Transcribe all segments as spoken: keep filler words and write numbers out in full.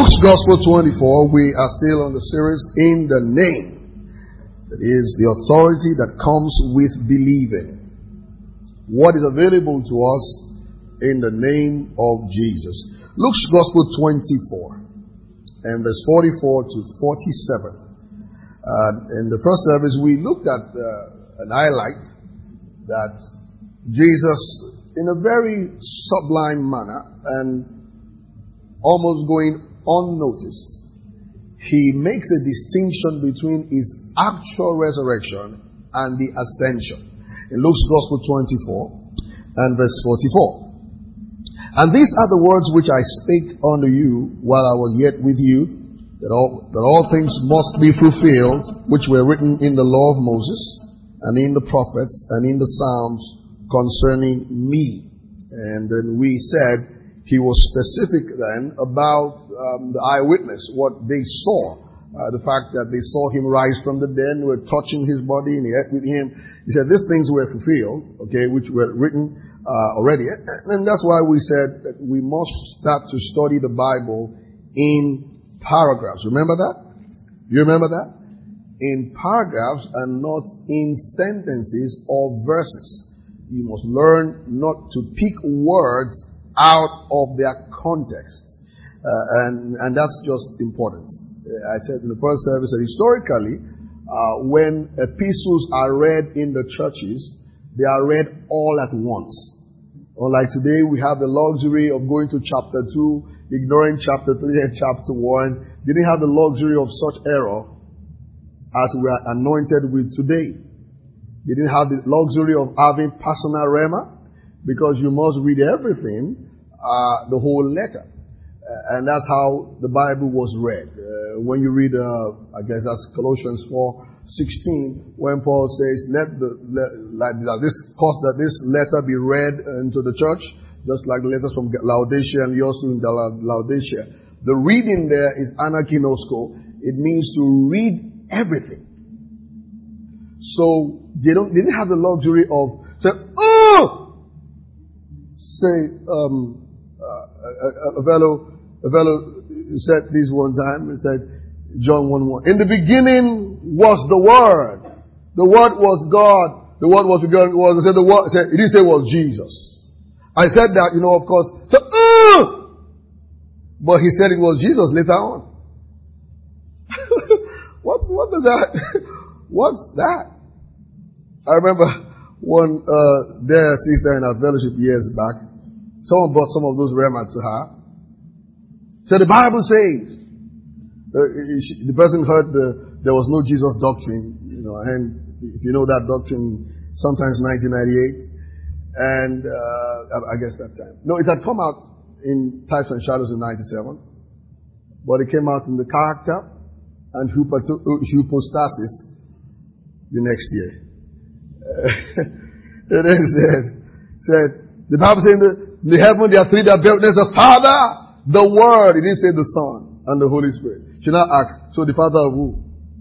Luke's Gospel twenty-four, we are still on the series In the Name. That is the authority that comes with believing. What is available to us in the name of Jesus. Luke's Gospel twenty-four and verse forty-four to forty-seven. Uh, in the first service, we looked at uh, an highlight that Jesus, in a very sublime manner and almost going unnoticed, he makes a distinction between his actual resurrection and the ascension. In Luke's Gospel twenty-four and verse forty-four. And these are the words which I spake unto you while I was yet with you, that all, that all things must be fulfilled, which were written in the law of Moses, and in the prophets, and in the Psalms concerning me. And then we said, he was specific then about um, the eyewitness, what they saw. Uh, the fact that they saw him rise from the dead, and were touching his body, and he ate with him. He said these things were fulfilled, okay, which were written uh, already. And, and that's why we said that we must start to study the Bible in paragraphs. Remember that? You remember that? In paragraphs and not in sentences or verses. You must learn not to pick words out of their context. Uh, and, and that's just important. I said in the first service that historically, uh, when epistles are read in the churches, they are read all at once. Unlike today, we have the luxury of going to chapter two, ignoring chapter three and chapter one. They didn't have the luxury of such error as we are anointed with today. They didn't have the luxury of having personal rhema, because you must read everything, uh, the whole letter. Uh, and that's how the Bible was read. Uh, when you read, uh, I guess that's Colossians four sixteen, when Paul says, let the, let, like this, cause that this letter be read into the church, just like the letters from Laodicea and yours in Laodicea. The reading there is anakinosko. It means to read everything. So they don't, they didn't have the luxury of say, oh, say, um, uh, a, a fellow, a fellow said this one time. He said, John one one. In the beginning was the Word. The Word was God. The Word was with God. Was said the Word. Said, it didn't say it was Jesus. I said that, you know, of course. So, uh, but he said it was Jesus later on. what? What does that? What's that? I remember one uh, their sister in our fellowship years back. Someone brought some of those rhema to her. So the Bible says. Uh, she, the person heard the, there was no Jesus doctrine, you know, and if you know that doctrine, sometimes nineteen ninety-eight, and uh, I guess that time. No, it had come out in Types and Shadows in ninety-seven, but it came out in the character and hypostasis the next year. Uh, and then it said, said, the Bible says in the, in the heaven there are three that built. There's the Father, the Word. It didn't say the Son and the Holy Spirit. She now asks, so the Father of who?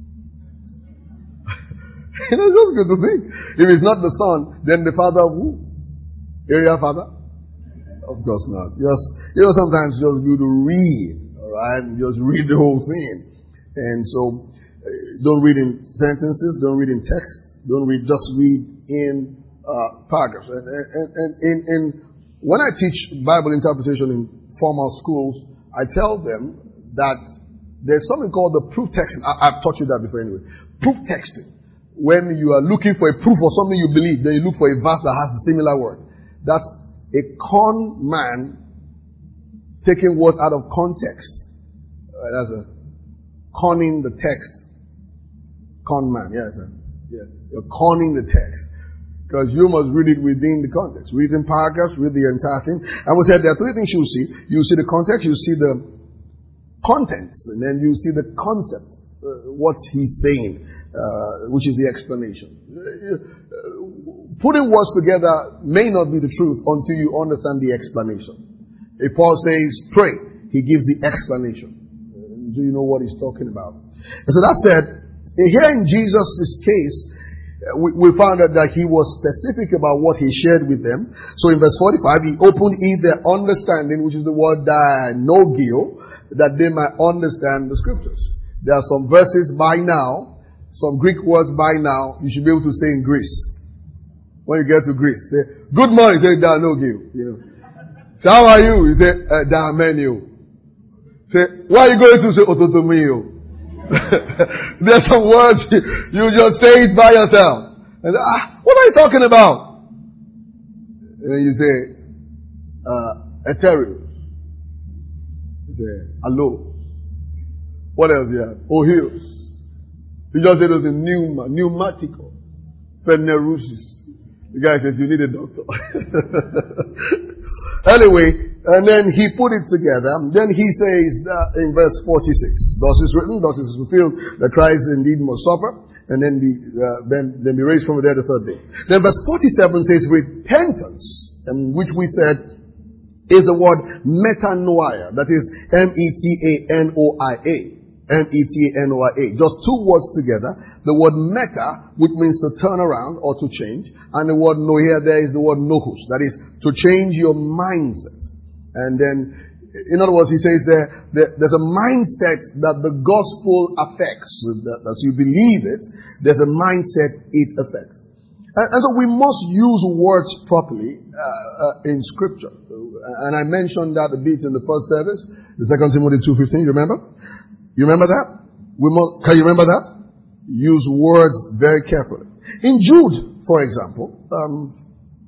You know, it's just good to think. If it's not the Son, then the Father of who? Area Father? Of course not. Just, you know, sometimes it's just good to read, alright? Just read the whole thing. And so, uh, don't read in sentences, don't read in text, don't read, just read in uh, paragraphs. And, and, and in, in, when I teach Bible interpretation in formal schools, I tell them that there's something called the proof texting. I, I've taught you that before anyway. Proof texting. When you are looking for a proof of something you believe, then you look for a verse that has the similar word. That's a con man taking words out of context. Uh, that's a conning the text. Con man, yes. Yeah. You're conning the text. Because you must read it within the context. Read in paragraphs, read the entire thing. And we said there are three things you see. You see the context, you see the contents, and then you see the concept, uh, what he's saying, uh, which is the explanation. Uh, putting words together may not be the truth until you understand the explanation. If Paul says, pray, he gives the explanation. Uh, do you know what he's talking about? And so that said, here in Jesus' case, we, we found out that he was specific about what he shared with them. So in verse forty-five, he opened it their understanding, which is the word dianogio, that they might understand the scriptures. There are some verses by now, some Greek words by now, you should be able to say in Greece. When you get to Greece, say, good morning, say dianogio. You know. So how are you? You say, uh, diamenio. Say, where are you going to? Say, ototomio. There's some words, you, you just say it by yourself. And say, ah, what are you talking about? And then you say, uh, ethereal. You say, allo. What else you have? Ohios. You just say those in pneuma, pneumatical. Phanerusis. The guy says, you need a doctor. Anyway, and then he put it together. Then he says that in verse forty-six, thus is written, thus is fulfilled, that Christ indeed must suffer, and then be, uh, then, then be raised from the dead the third day. Then verse forty-seven says repentance, and which we said is the word metanoia. That is M E T A N O I A. M E T A N O I A. Just two words together. The word meta, which means to turn around or to change. And the word noia there is the word nohus. That is to change your mindset. And then, in other words, he says there, there there's a mindset that the gospel affects. That as you believe it, there's a mindset it affects. And, and so we must use words properly uh, uh, in Scripture. And I mentioned that a bit in the first service, the Second Timothy two fifteen. You remember? You remember that? We must, can you remember that? Use words very carefully. In Jude, for example, um,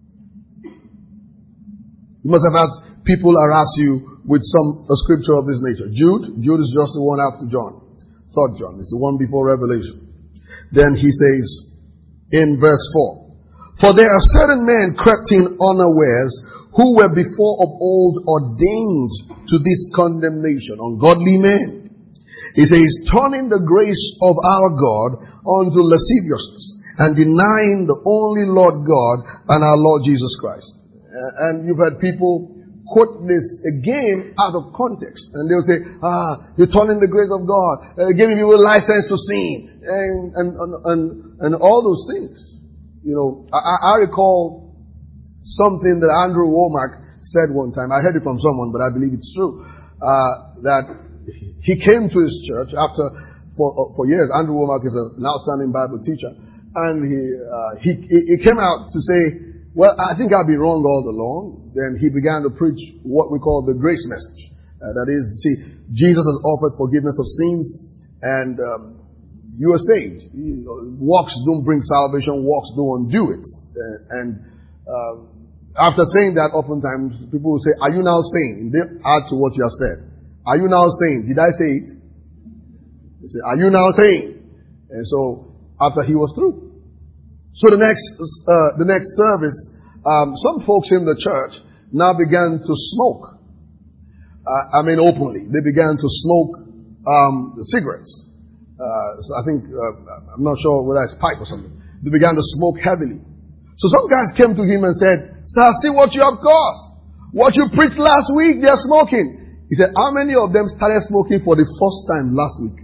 you must have had people harass you with some a scripture of this nature. Jude, Jude is just the one after John. Third John is the one before Revelation. Then he says in verse four, for there are certain men crept in unawares, who were before of old ordained to this condemnation, ungodly men. He says, turning the grace of our God unto lasciviousness, and denying the only Lord God and our Lord Jesus Christ. Uh, and you've had people quote this again out of context. And they'll say, ah, you're turning the grace of God, uh, giving people license to sin, and, and, and, and, and all those things. You know, I, I recall something that Andrew Womack said one time. I heard it from someone, but I believe it's true. Uh, that he came to his church after, for, uh, for years. Andrew Womack is an outstanding Bible teacher. And he, uh, he, he came out to say, well, I think I've been wrong all along. Then he began to preach what we call the grace message. Uh, that is, see, Jesus has offered forgiveness of sins, and um, you are saved. You know, works don't bring salvation, works don't undo it. Uh, and uh, after saying that, oftentimes people will say, are you now saying? They add to what you have said. Are you now saying? Did I say it? They say, are you now saying? And so, after he was through. So the next, uh, the next service, um, some folks in the church now began to smoke. Uh, I mean openly. They began to smoke, um, cigarettes. Uh, so I think, uh, I'm not sure whether it's pipe or something. They began to smoke heavily. So some guys came to him and said, sir, see what you have caused. What you preached last week, they're smoking. He said, how many of them started smoking for the first time last week?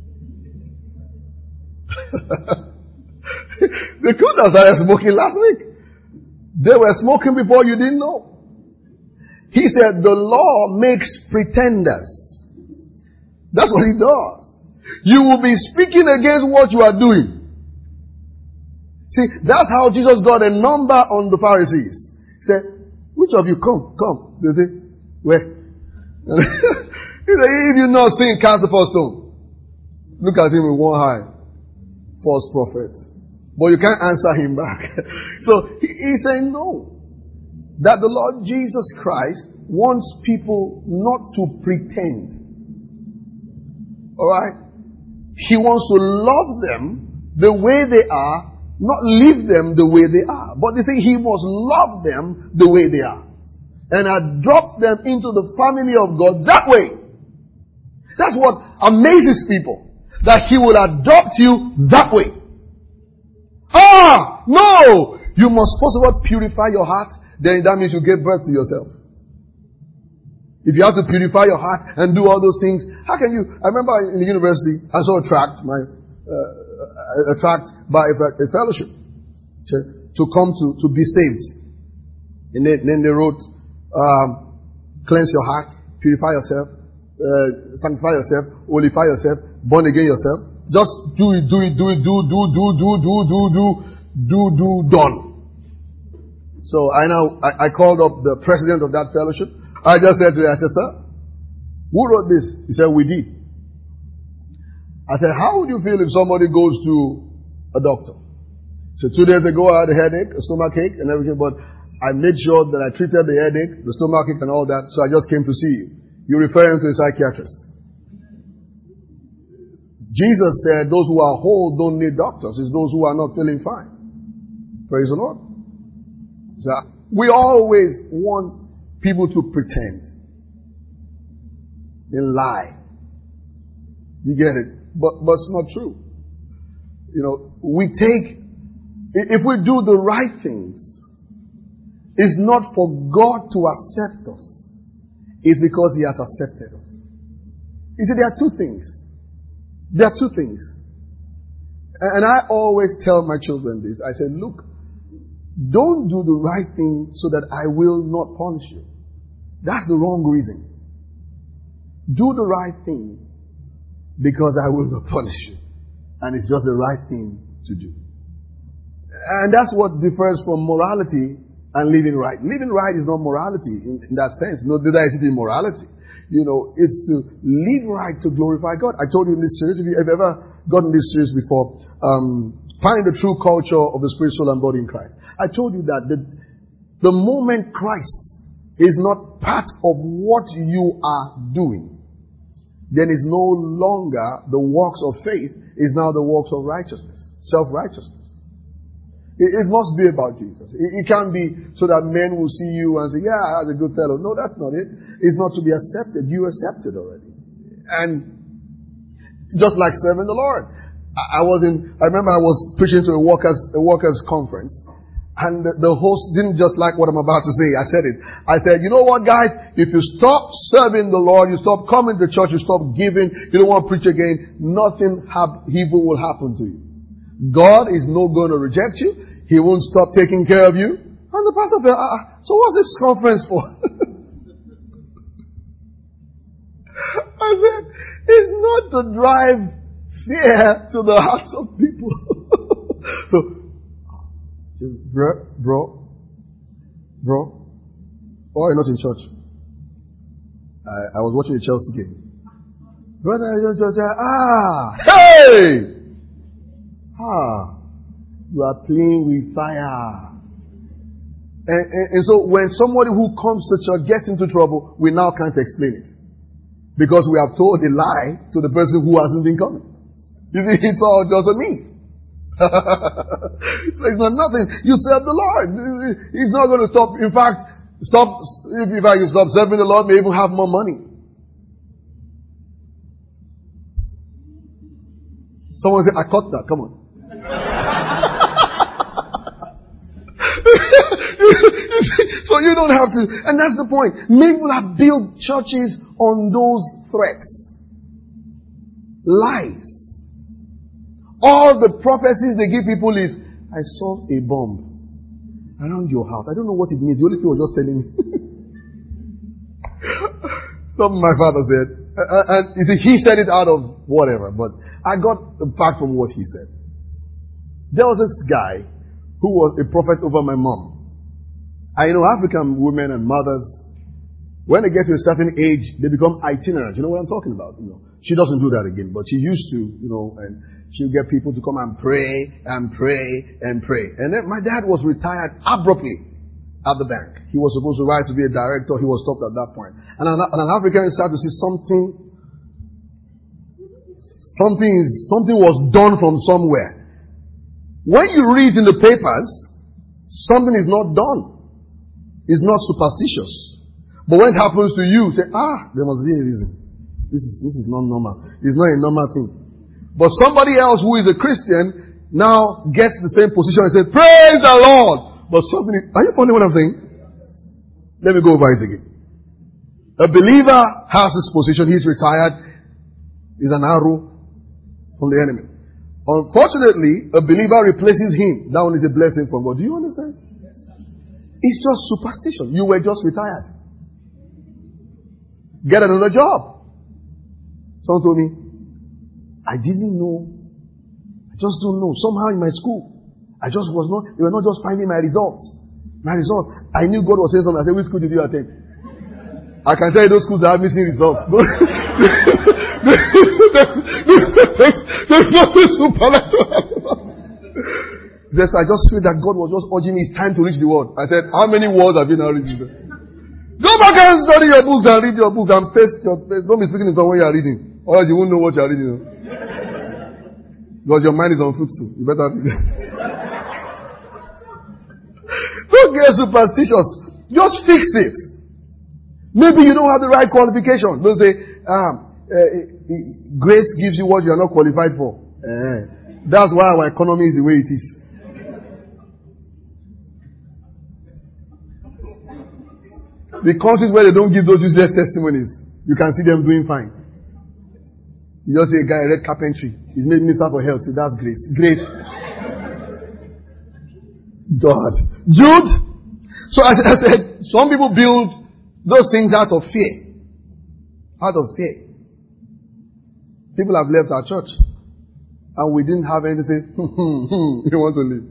They couldn't have started smoking last week. They were smoking before you didn't know. He said, the law makes pretenders. That's what he does. You will be speaking against what you are doing. See, that's how Jesus got a number on the Pharisees. He said, which of you come? Come. They say, where? He said, if you not sin, cast the first stone. Look at him with one eye. False prophet. But you can't answer him back. So he, he's saying no. That the Lord Jesus Christ wants people not to pretend. Alright? He wants to love them the way they are, not leave them the way they are. But they say he must love them the way they are. And adopt them into the family of God that way. That's what amazes people. That he will adopt you that way. Ah! No! You must first of all purify your heart. Then that means you give birth to yourself. If you have to purify your heart and do all those things, how can you? I remember in the university, I saw a tract, my, uh, a tract by a, a fellowship. to come to, to be saved. And then, then they wrote, um, cleanse your heart, purify yourself, uh, sanctify yourself, holify yourself, born again yourself. Just do it, do it, do it, do, do, do, do, do, do, do, do, do, done. So I now, I, I called up the president of that fellowship. I just said to him, I said, sir, who wrote this? He said, we did. I said, how would you feel if somebody goes to a doctor? So two days ago I had a headache, a stomach ache and everything, but I made sure that I treated the headache, the stomach ache and all that, so I just came to see you. You refer him to a psychiatrist. Jesus said those who are whole don't need doctors. It's those who are not feeling fine. Praise the Lord. So we always want people to pretend and lie. You get it? But, but it's not true. You know, we take, if we do the right things, it's not for God to accept us. It's because He has accepted us. You see, there are two things. There are two things. And I always tell my children this. I say, look, don't do the right thing so that I will not punish you. That's the wrong reason. Do the right thing because I will not punish you. And it's just the right thing to do. And that's what differs from morality and living right. Living right is not morality in, in that sense. No, neither is it immorality. You know, it's to live right to glorify God. I told you in this series, if you've ever gotten this series before, um, find the true culture of the spirit, soul, and body in Christ. I told you that the, the moment Christ is not part of what you are doing, then it's no longer the works of faith, it's now the works of righteousness, self-righteousness. It, it must be about Jesus. It, it can't be so that men will see you and say, yeah, that's a good fellow. No, that's not it. It's not to be accepted. You accepted already. And just like serving the Lord. I, I was in, I remember I was preaching to a workers, a workers conference. And the, the host didn't just like what I'm about to say. I said it. I said, you know what, guys? If you stop serving the Lord, you stop coming to church, you stop giving, you don't want to preach again, nothing have, evil will happen to you. God is not going to reject you. He won't stop taking care of you. And the pastor said, uh, so what's this conference for? I said, it's not to drive fear to the hearts of people. So, Bro, bro, bro, why are you not in church? I, I was watching a Chelsea game. Brother, ah, hey! Ah, you are playing with fire. And, and, and so when somebody who comes to church gets into trouble, we now can't explain it. Because we have told a lie to the person who hasn't been coming. You see, it's all just a myth. So it's not nothing. You serve the Lord. He's not going to stop. In fact, stop. If in fact you stop serving the Lord, may even have more money. Someone say, I caught that. Come on. So you don't have to. And that's the point. Many people have built churches on those threats. Lies. All the prophecies they give people is, I saw a bomb around your house. I don't know what it means. The Holy Spirit was just telling me. Something my father said. And you see, he said it out of whatever, but I got back from what he said. There was this guy who was a prophet over my mom. And you know, African women and mothers, when they get to a certain age, they become itinerant. You know what I'm talking about? You know, she doesn't do that again, but she used to, you know, and she'll get people to come and pray and pray and pray. And then my dad was retired abruptly at the bank. He was supposed to rise to be a director. He was stopped at that point. And an, and an African started to see something, something, something was done from somewhere. When you read in the papers, something is not done. It's not superstitious. But when it happens to you, say, ah, there must be a reason. This is, this is not normal. It's not a normal thing. But somebody else who is a Christian now gets the same position and says, praise the Lord. But something, are you following what I'm saying? Let me go over it again. A believer has this position. He's retired. He's an arrow from the enemy. Unfortunately, a believer replaces him. That one is a blessing from God. Do you understand? It's just superstition. You were just retired. Get another job. Someone told me, I didn't know. I just don't know. Somehow in my school, I just was not, they were not just finding my results. My results. I knew God was saying something. I said, which school did you attend? I can tell you those schools that have missing results. There's nothing supernatural. He says, I just feel that God was just urging me, it's time to reach the world. I said, how many words have you now reached? Go back and study your books and read your books and face your face. Don't be speaking in tongues when you are reading. Otherwise you won't know what you are reading. Because your mind is on foot too. You better read it. Don't get superstitious. Just fix it. Maybe you don't have the right qualification. Don't say, um, uh, grace gives you what you are not qualified for. Uh, that's why our economy is the way it is. The countries where they don't give those useless testimonies, you can see them doing fine. You just see a guy read carpentry. He's made minister for health. So that's grace. Grace. God. Jude. So as I said, some people build those things out of fear. Out of fear. People have left our church. And we didn't have anything to say, hmm, hmm, hmm, you want to leave.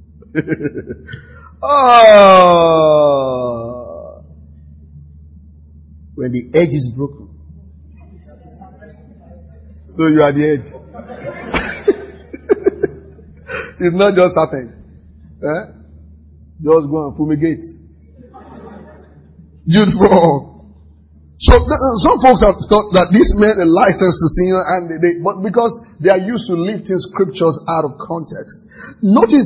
Oh. When the edge is broken. So you are the edge. It's not just happened. Eh? Just go and fumigate. Jude four. So th- some folks have thought that this meant a license to sin, and they, they, but because they are used to lifting scriptures out of context. Notice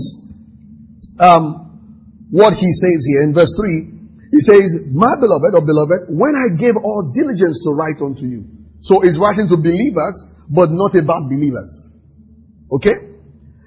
um, what he says here in verse three. He says, my beloved or beloved, when I gave all diligence to write unto you. So he's writing to believers, but not about believers. Okay?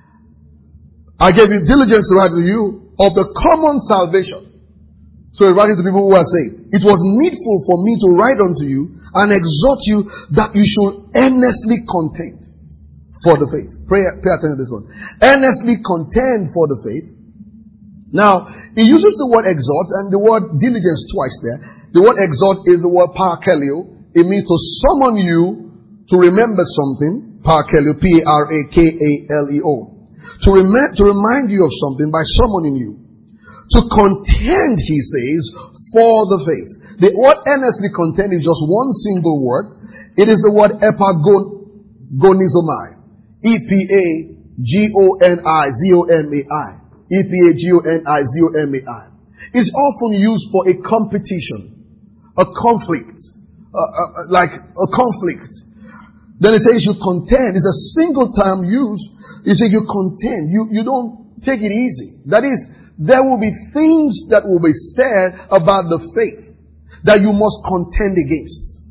I gave you diligence to write to you of the common salvation. So he's writing to people who are saved. It was needful for me to write unto you and exhort you that you should earnestly contend for the faith. Pray, pay attention to this one. Earnestly contend for the faith. Now, he uses the word exhort and the word diligence twice there. The word exhort is the word parakaleo. It means to summon you to remember something. Parakaleo, P A R A K A L E O. To, rem- to remind you of something by summoning you. To contend, he says, for the faith. The word earnestly contend is just one single word. It is the word epagonizomai. E P A G O N I Z O M A I. E P A G O N I Z O M A I. It's often used for a competition, a conflict, uh, uh, like a conflict. Then it says you contend. It's a single time use. You say you contend. You, you don't take it easy. That is, there will be things that will be said about the faith that you must contend against.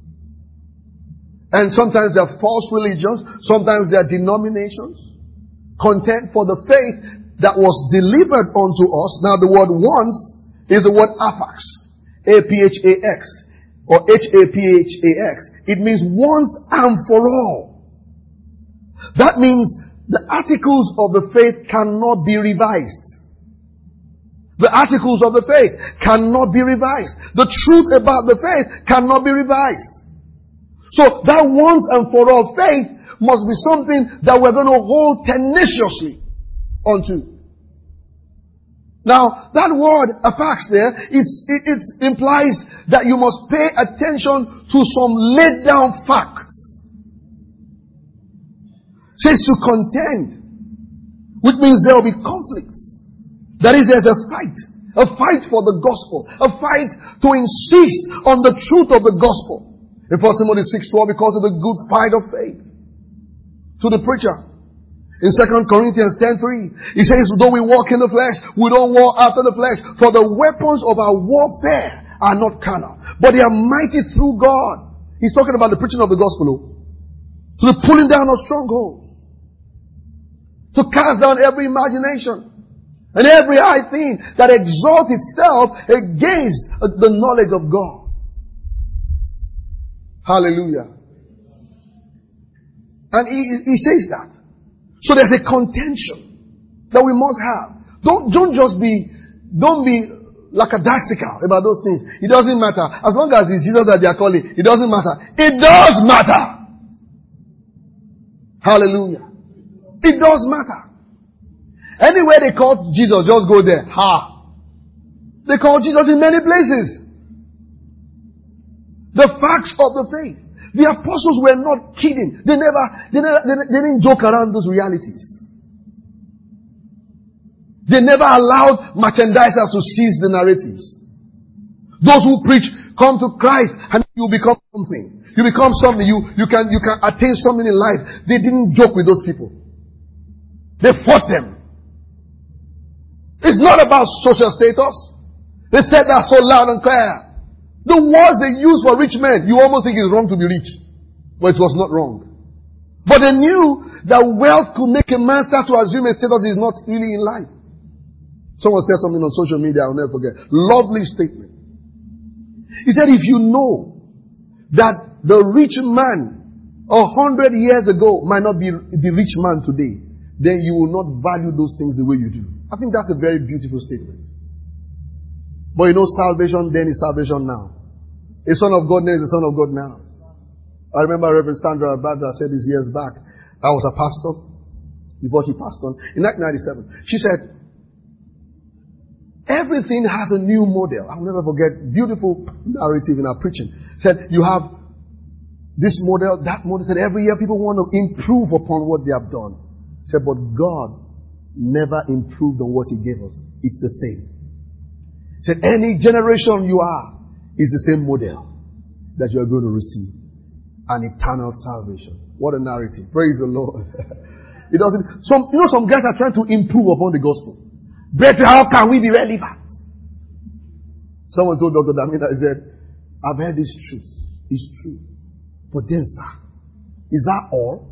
And sometimes they are false religions. Sometimes they are denominations. Contend for the faith that was delivered unto us. Now the word once is the word apax. A P H A X. Or H A P H A X. It means once and for all. That means the articles of the faith cannot be revised. The articles of the faith cannot be revised. The truth about the faith cannot be revised. So that once and for all faith must be something that we're going to hold tenaciously onto. Now, that word apax there, is, it, it implies that you must pay attention to some laid down facts. It says to contend, which means there will be conflicts. That is, there's a fight. A fight for the gospel. A fight to insist on the truth of the gospel. In First Timothy six twelve, because of the good fight of faith. To the preacher. In Second Corinthians ten three, he says, though we walk in the flesh, we don't war after the flesh. For the weapons of our warfare are not carnal, but they are mighty through God. He's talking about the preaching of the gospel. To the pulling down of strongholds. To cast down every imagination. And every high thing that exalts itself against the knowledge of God. Hallelujah. And he, he says that. So there's a contention that we must have. Don't, don't just be, don't be lackadaisical about those things. It doesn't matter. As long as it's Jesus that they are calling, it doesn't matter. It does matter. Hallelujah. It does matter. Anywhere they call Jesus, just go there. Ha. They call Jesus in many places. The facts of the faith. The apostles were not kidding. They never, they never, they, they didn't joke around those realities. They never allowed merchandisers to seize the narratives. Those who preach, come to Christ and you become something. You become something. You, you can, you can attain something in life. They didn't joke with those people. They fought them. It's not about social status. They said that so loud and clear. The words they use for rich men, you almost think it's wrong to be rich. But it was not wrong. But they knew that wealth could make a man start to assume a status is not really in life. Someone said something on social media, I'll never forget. Lovely statement. He said, if you know that the rich man a hundred years ago might not be the rich man today, then you will not value those things the way you do. I think that's a very beautiful statement. But you know, salvation then is salvation now. A son of God then is a son of God now. I remember Reverend Sandra Abada said this years back. I was a pastor before she passed on. In nineteen ninety-seven, she said, everything has a new model. I'll never forget. Beautiful narrative in our preaching. Said, you have this model, that model. Said, every year people want to improve upon what they have done. Said, but God never improved on what He gave us. It's the same. Said, any generation you are is the same model that you are going to receive. An eternal salvation. What a narrative. Praise the Lord. It doesn't, some, you know, some guys are trying to improve upon the gospel. Better, how can we be relevant? Someone told Doctor Damina, he said, I've heard this truth. It's true. But then, sir, is that all?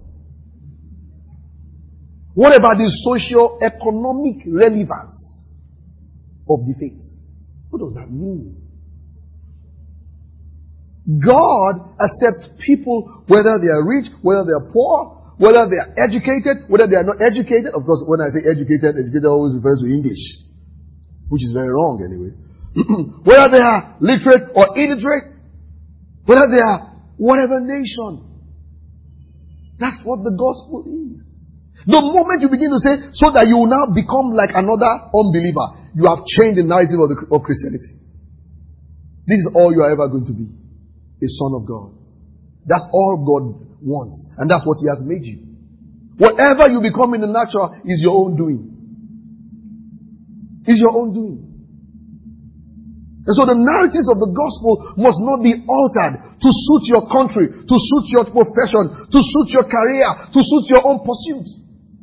What about the socio-economic relevance of the faith? What does that mean? God accepts people whether they are rich, whether they are poor, whether they are educated, whether they are not educated. Of course, when I say educated, educated always refers to English, which is very wrong anyway. Whether they are literate or illiterate, whether they are whatever nation. That's what the gospel is. The moment you begin to say, so that you will now become like another unbeliever, you have changed the narrative of, the, of Christianity. This is all you are ever going to be. A son of God. That's all God wants. And that's what He has made you. Whatever you become in the natural is your own doing. Is your own doing. And so the narratives of the gospel must not be altered to suit your country, to suit your profession, to suit your career, to suit your own pursuits.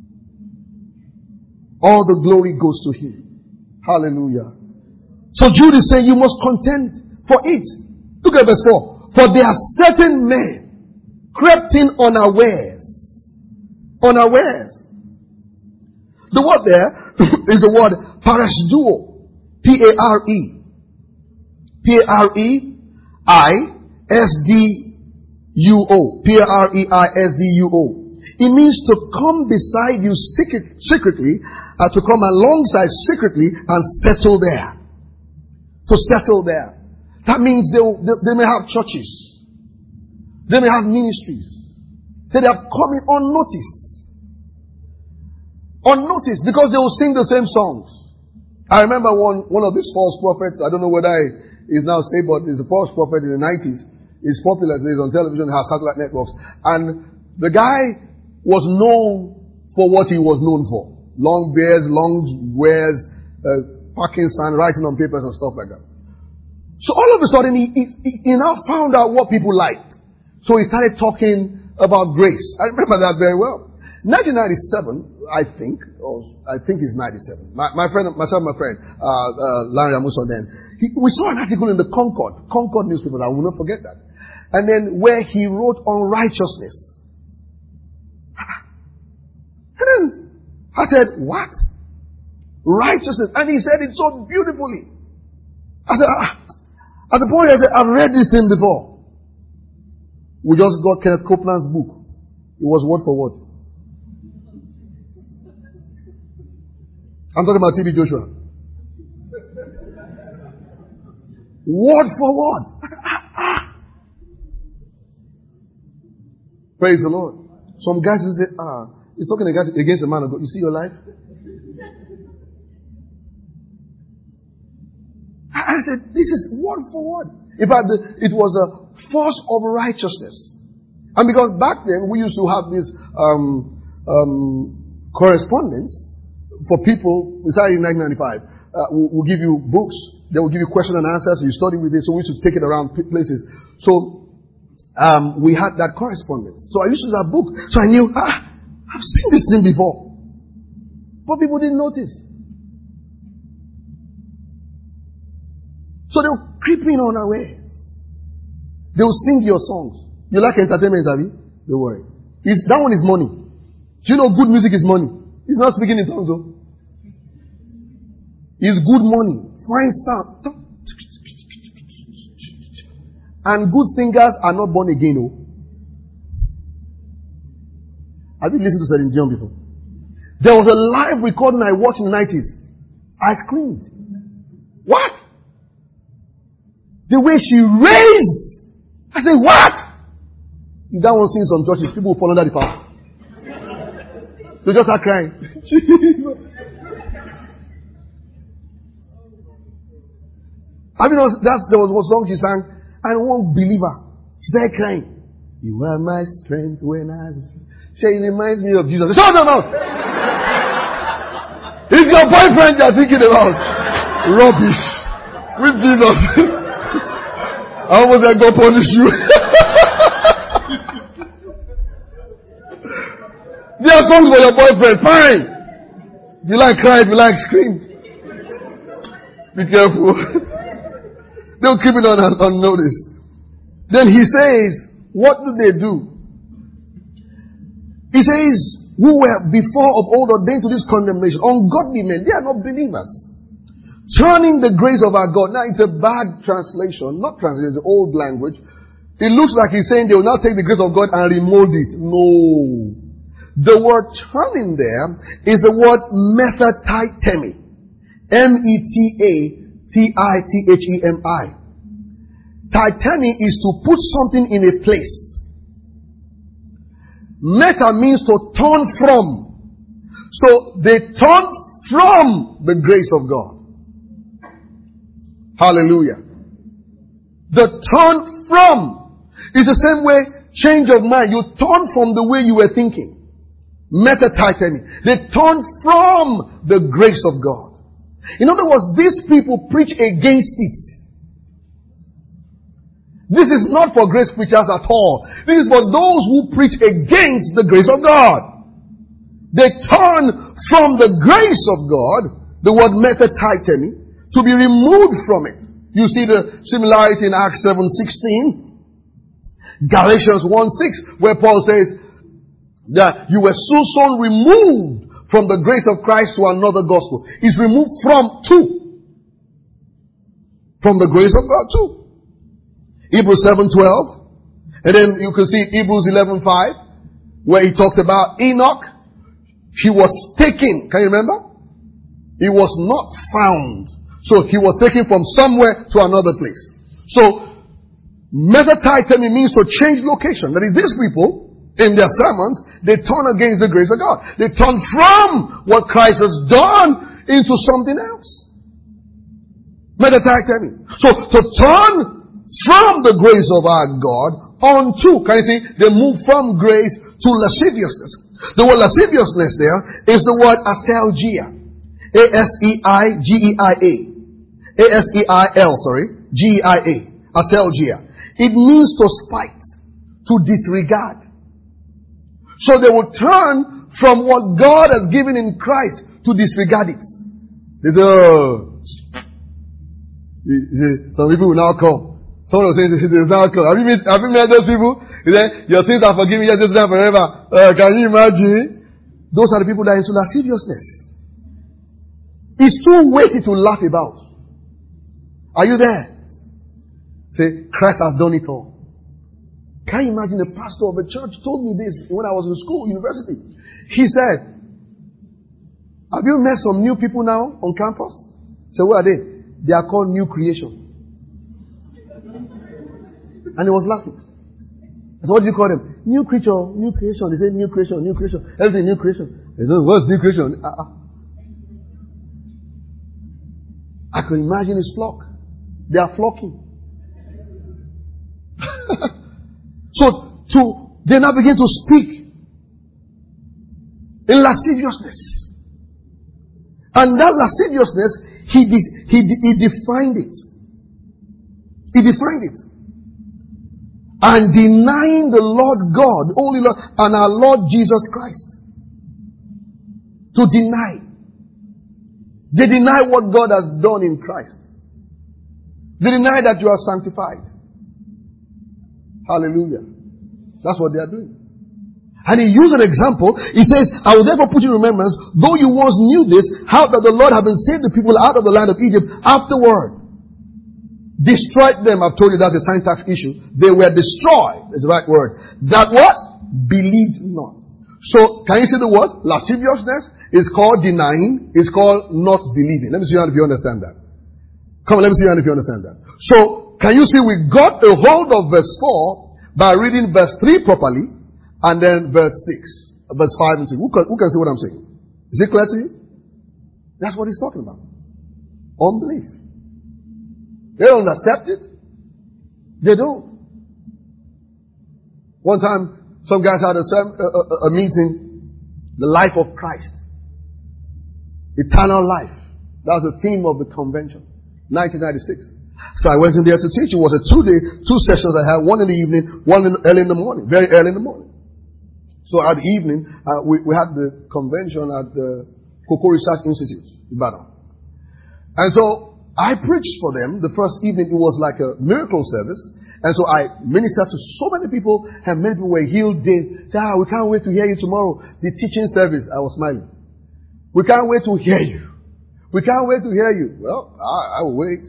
All the glory goes to Him. Hallelujah. So Jude is saying you must contend for it. Look at verse four. For there are certain men crept in unawares. Unawares. The word there is the word parasduo. P A R E. P A R E I S D U O. P A R E I S D U O. It means to come beside you secret, secretly, uh, to come alongside secretly and settle there. To settle there. That means they, will, they, they may have churches. They may have ministries. So they have come in unnoticed. Unnoticed because they will sing the same songs. I remember one, one of these false prophets, I don't know whether he is now saved, but he's a false prophet in the nineties. He's popular, he's on television, has satellite networks. And the guy was known for what he was known for. Long beards, long wears, uh, Parkinson, writing on papers and stuff like that. So all of a sudden, he, he, he now found out what people liked. So he started talking about grace. I remember that very well. nineteen ninety-seven, I think, or I think it's ninety-seven. My, my friend, myself, my friend, uh, uh, Larry Amuson then, he, we saw an article in the Concord, Concord newspaper, I will not forget that. And then where he wrote on righteousness. And then I said, what? Righteousness. And he said it so beautifully. I said, ah. At the point I said, I've read this thing before. We just got Kenneth Copeland's book. It was word for word. I'm talking about T B Joshua. Word for word. I said, ah, ah. Praise the Lord. Some guys will say, ah, he's talking against a man of God. You see your life? I said, this is word for word. In fact, it was a force of righteousness. And because back then, we used to have this um, um, correspondence for people. We started in nineteen ninety-five. Uh, we'll, we'll give you books. They will give you question and answers. You study with it. So we used to take it around places. So um, we had that correspondence. So I used to use that book. So I knew, ah, I've seen this thing before. But people didn't notice. So they'll creep in on our way. They'll sing your songs. You like entertainment, Abby? Don't worry. It's, that one is money. Do you know good music is money? He's not speaking in tongues, though. It's good money. Fine sound. And good singers are not born again, oh. Have you listened to Celine Dion before? There was a live recording I watched in the nineties. I screamed. What? The way she raised. I said, what? If that one sings some churches, people will fall under the power. They just start crying. Jesus. I mean, that's, there was one song she sang, and one believer, she started crying. You are my strength when I was... She reminds me of Jesus. Shut your mouth! It's your boyfriend you're thinking about. Rubbish. With Jesus. I almost like go punish you. There are songs for your boyfriend. Fine. If you like cry, if you like scream. Be careful. They'll keep it on unnoticed. Then he says, what do they do? He says, who were before of old ordained to this condemnation, ungodly men, they are not believers. Turning the grace of our God. Now it's a bad translation, not translation, the old language. It looks like he's saying they will now take the grace of God and remold it. No. The word turning there is the word metataitemi. M E T A T I T H E M I. Taitemi is to put something in a place. Meta means to turn from. So they turn from the grace of God. Hallelujah. The turn from is the same way change of mind. You turn from the way you were thinking. Metataitemi. They turn from the grace of God. In other words, these people preach against it. This is not for grace preachers at all. This is for those who preach against the grace of God. They turn from the grace of God, the word metataitemi, to be removed from it. You see the similarity in Acts seven sixteen, Galatians one six, where Paul says that you were so soon removed from the grace of Christ to another gospel. It's removed from to. From the grace of God to. Hebrews seven twelve. And then you can see Hebrews eleven five, where he talks about Enoch. He was taken. Can you remember? He was not found. So he was taken from somewhere to another place. So metataitemi means to change location. That is, these people, in their sermons, they turn against the grace of God. They turn from what Christ has done into something else. Metataitemi. So to turn from the grace of our God onto, can you see, they move from grace to lasciviousness. The word lasciviousness there is the word aselgia. A S E I G E I A. A S E I L, sorry. G E I A. Aselgia. It means to spite, to disregard. So they will turn from what God has given in Christ to disregard it. They say, oh. Some people will now come. Someone will say, there's now come. Have you met, have you met those people? He said, your sins are forgiven, just now forever. Uh, can you imagine? Those are the people that are into lasciviousness. It's too weighty to laugh about. Are you there? Say, Christ has done it all. Can you imagine the pastor of a church told me this when I was in school, university? He said, Have you met some new people now on campus? So where are they? They are called new creation. And he was laughing. I said, what do you call them? New creature, new creation. They say new creation, new creation. Everything new creation. They know what's new creation. Uh-uh. I can imagine his flock. They are flocking. So, to, they now begin to speak in lasciviousness. And that lasciviousness, he, de- he, de- he defined it. He defined it. And denying the Lord God, only Lord, and our Lord Jesus Christ. To deny. They deny what God has done in Christ. They deny that you are sanctified. Hallelujah. That's what they are doing. And he used an example. He says, I will therefore put in remembrance, though you once knew this, how that the Lord having saved the people out of the land of Egypt, afterward destroyed them. I've told you that's a syntax issue. They were destroyed. Is the right word. That what? Believed not. So, can you see the word? Lasciviousness is called denying. It's called not believing. Let me see if you understand that. Come on, let me see if you understand that. So, can you see we got a hold of verse four by reading verse three properly, and then verse six, verse five and six. Who can, who can see what I'm saying? Is it clear to you? That's what he's talking about. Unbelief. They don't accept it. They don't. One time, some guys had a, a, a meeting, the life of Christ. Eternal life. That was the theme of the convention. nineteen ninety-six. So I went in there to teach. It was a two-day, two sessions I had, one in the evening, one in, early in the morning, very early in the morning. So at the evening, uh, we, we had the convention at the Cocoa Research Institute, Ibadan. And so I preached for them the first evening. It was like a miracle service. And so I ministered to so many people, and many people were healed. They said, ah, we can't wait to hear you tomorrow. The teaching service. I was smiling. We can't wait to hear you. We can't wait to hear you. Well, I, I will wait.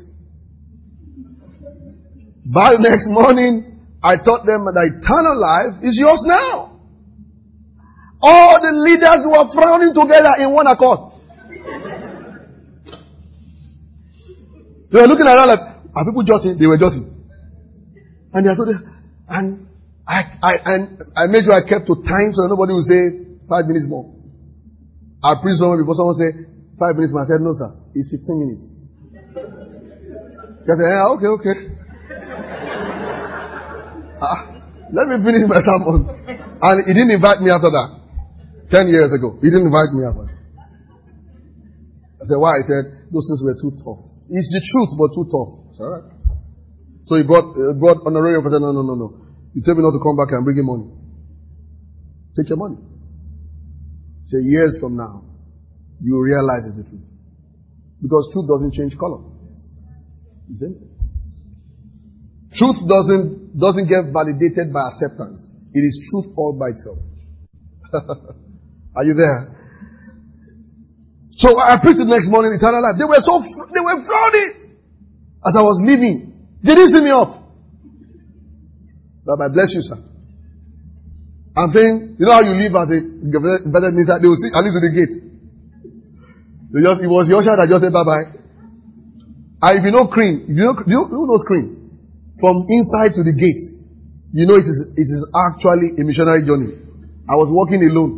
By the next morning, I taught them that eternal life is yours now. All the leaders were frowning together in one accord. They were looking around like, are people jotting? They were jotting. And they told them, and I, I, and I made sure I kept to time so nobody would say five minutes more. I preached someone before someone said five minutes more. I said, no sir, it's fifteen minutes. They said, yeah, okay, okay. Ah, let me finish my sermon. And he didn't invite me after that. Ten years ago. He didn't invite me after that. I said, why? He said, those things were too tough. It's the truth, but too tough. It's alright. So he brought, uh, brought honorarium and said, no, no, no, no. You tell me not to come back and bring you money. Take your money. Say, years from now, you will realize it's the truth. Because truth doesn't change color. You see? Truth doesn't, doesn't get validated by acceptance. It is truth all by itself. Are you there? So I preached the next morning, eternal life. They were so, they were frowning. As I was leaving, they didn't see me up. But I bless you, sir. I'm saying, you know how you live as a better minister? They will see, I leave to the gate. They just, it was the usher that just said bye bye. And if you know cream, if you know, you know, who knows cream? From inside to the gate, you know it is, it is actually a missionary journey. I was walking alone.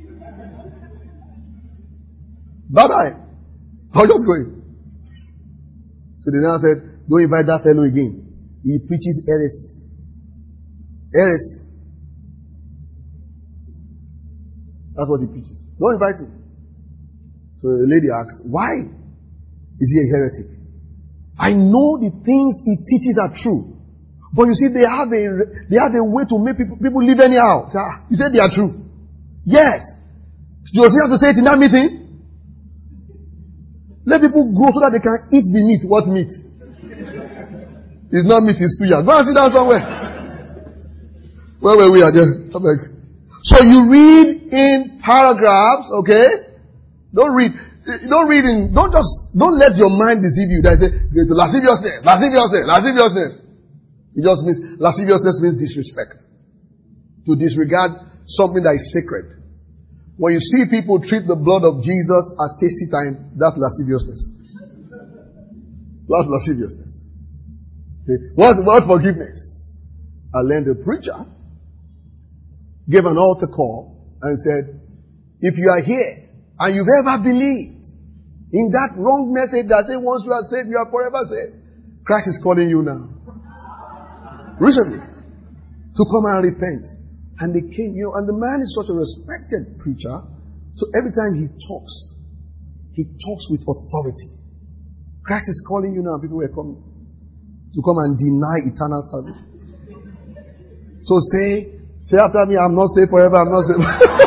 Bye bye. I was just going. So they now said, don't invite that fellow again. He preaches heresy. Heresy. That's what he preaches. Don't invite him. So the lady asks, why is he a heretic? I know the things he teaches are true. But you see, they have a, they have a way to make people, people live anyhow. You say they are true. Yes. You have to say it in that meeting. Let people grow so that they can eat the meat. What meat? It's not meat, it's suya. Go and sit down somewhere. Where were we? So you read in paragraphs, okay? Don't read. Don't read in, don't just, don't let your mind deceive you. That say, lasciviousness, lasciviousness, lasciviousness. It just means, lasciviousness means disrespect. To disregard something that is sacred. When you see people treat the blood of Jesus as tasty time, that's lasciviousness. That's lasciviousness. See, what's the word forgiveness? I learned a preacher gave an altar call and said, if you are here and you've ever believed in that wrong message that says once you are saved, you are forever saved, Christ is calling you now. Recently, to come and repent. And they came, you know, and the man is such a respected preacher. So every time he talks, he talks with authority. Christ is calling you now. People were coming to come and deny eternal salvation. So say, say after me, I'm not saved forever, I'm not saved.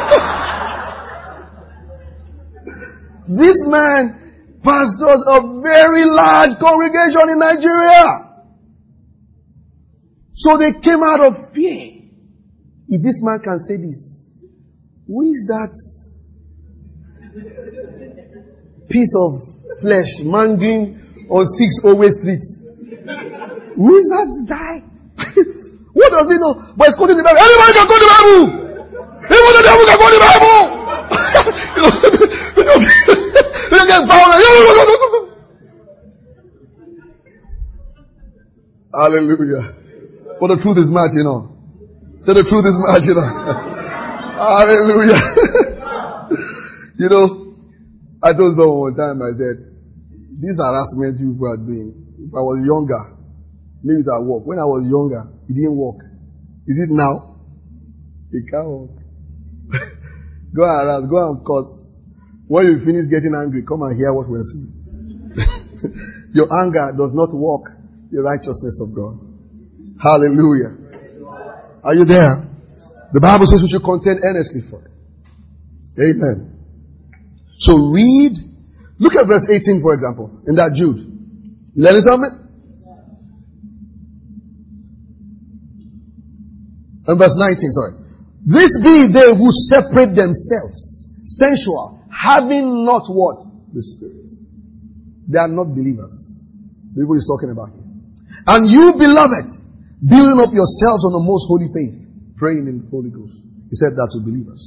This man pastors a very large congregation in Nigeria. So they came out of fear. If this man can say this, who is that piece of flesh mangling on six Owe Street? Who is that guy? What does he know? But he's quoting the Bible. Anybody can quote the Bible. Even the devil can quote the Bible. You get violent. Hallelujah. But the truth is much, you know. So the truth is much, you know. Hallelujah. You know, I told someone one time, I said, this harassment you people are doing, if I was younger, maybe it would work. When I was younger, it didn't work. Is it now? It can't work. Go and harass, go and curse. When you finish getting angry, come and hear what we're saying. Your anger does not work the righteousness of God. Hallelujah. Are you there? The Bible says we should contend earnestly for it. Amen. So read. Look at verse eighteen, for example, in that Jude. Learning something? And verse nineteen, sorry. This be they who separate themselves, sensual, having not what? The Spirit. They are not believers. The people he's talking about here. And you, beloved, building up yourselves on the most holy faith, praying in the Holy Ghost. He said that to believers.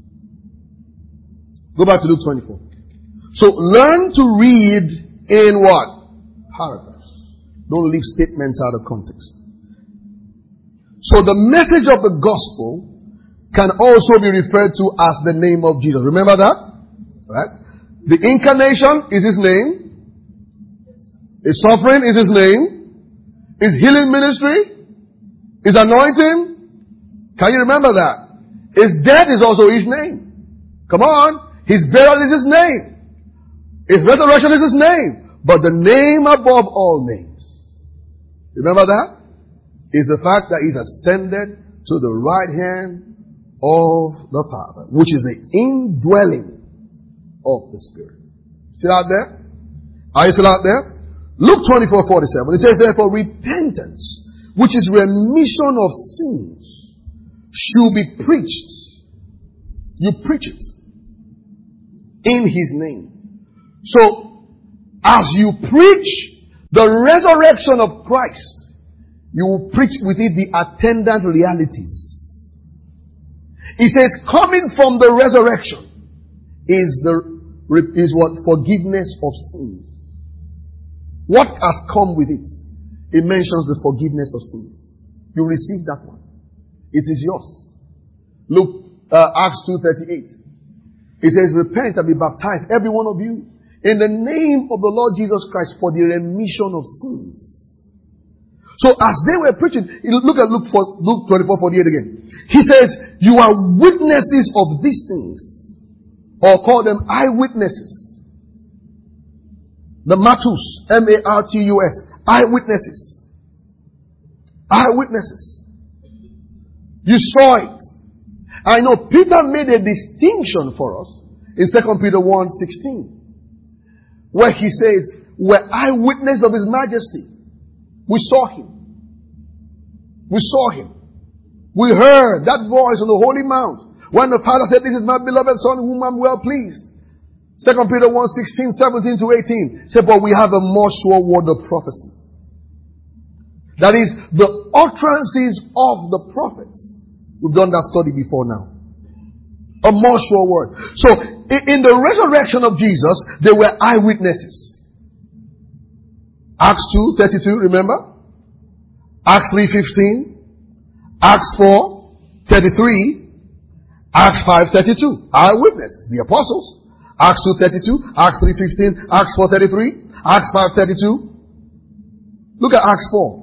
Go back to Luke twenty-four. So learn to read in what? Paragraphs. Don't leave statements out of context. So the message of the gospel can also be referred to as the name of Jesus. Remember that? Right? The incarnation is his name. His suffering is his name. His healing ministry, his anointing. Can you remember that? His death is also his name. Come on. His burial is his name. His resurrection is his name. But the name above all names, remember that? Is the fact that he's ascended to the right hand of the Father, which is the indwelling of the Spirit. Still out there? Are you still out there? Luke twenty-four forty-seven. It says, therefore, repentance, which is remission of sins, should be preached. You preach it in his name. So, as you preach the resurrection of Christ, you will preach with it the attendant realities. He says, coming from the resurrection is the is what? Forgiveness of sins. What has come with it? It mentions the forgiveness of sins. You receive that one. It is yours. Look, uh, Acts two thirty-eight. It says, repent and be baptized, every one of you, in the name of the Lord Jesus Christ for the remission of sins. So as they were preaching, look at Luke, Luke twenty-four forty-eight again. He says, you are witnesses of these things. Or call them eyewitnesses. The Martus, M A R T U S, eyewitnesses. Eyewitnesses. You saw it. I know Peter made a distinction for us in Second Peter one sixteen, where he says, we're eyewitnesses of his majesty. We saw him. We saw him. We heard that voice on the holy mount when the Father said, this is my beloved Son whom I'm well pleased. Second Peter one sixteen, seventeen to eighteen said, but we have a more sure word of prophecy. That is, the utterances of the prophets. We've done that study before now. A more sure word. So, in the resurrection of Jesus, they were eyewitnesses. Acts two thirty-two, remember? Acts three fifteen. Acts four thirty-three. Acts five thirty-two. Eyewitnesses, the apostles. Acts two thirty-two. Acts three fifteen. Acts four thirty-three. Acts five thirty-two. Look at Acts four.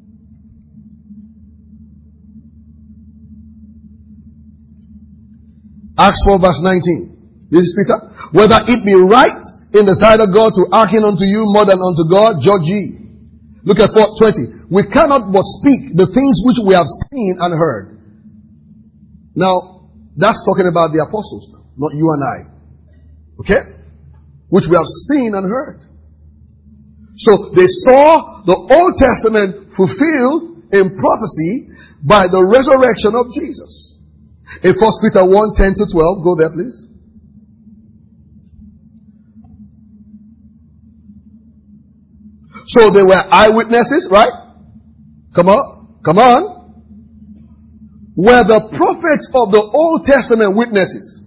Acts four verse nineteen. This is Peter. Whether it be right in the sight of God to hearken unto you more than unto God, judge ye. Look at four twenty. We cannot but speak the things which we have seen and heard. Now, that's talking about the apostles, not you and I. Okay? Which we have seen and heard. So they saw the Old Testament fulfilled in prophecy by the resurrection of Jesus. In First Peter one, ten to twelve, go there please. So they were eyewitnesses, right? Come on, come on. Were the prophets of the Old Testament witnesses?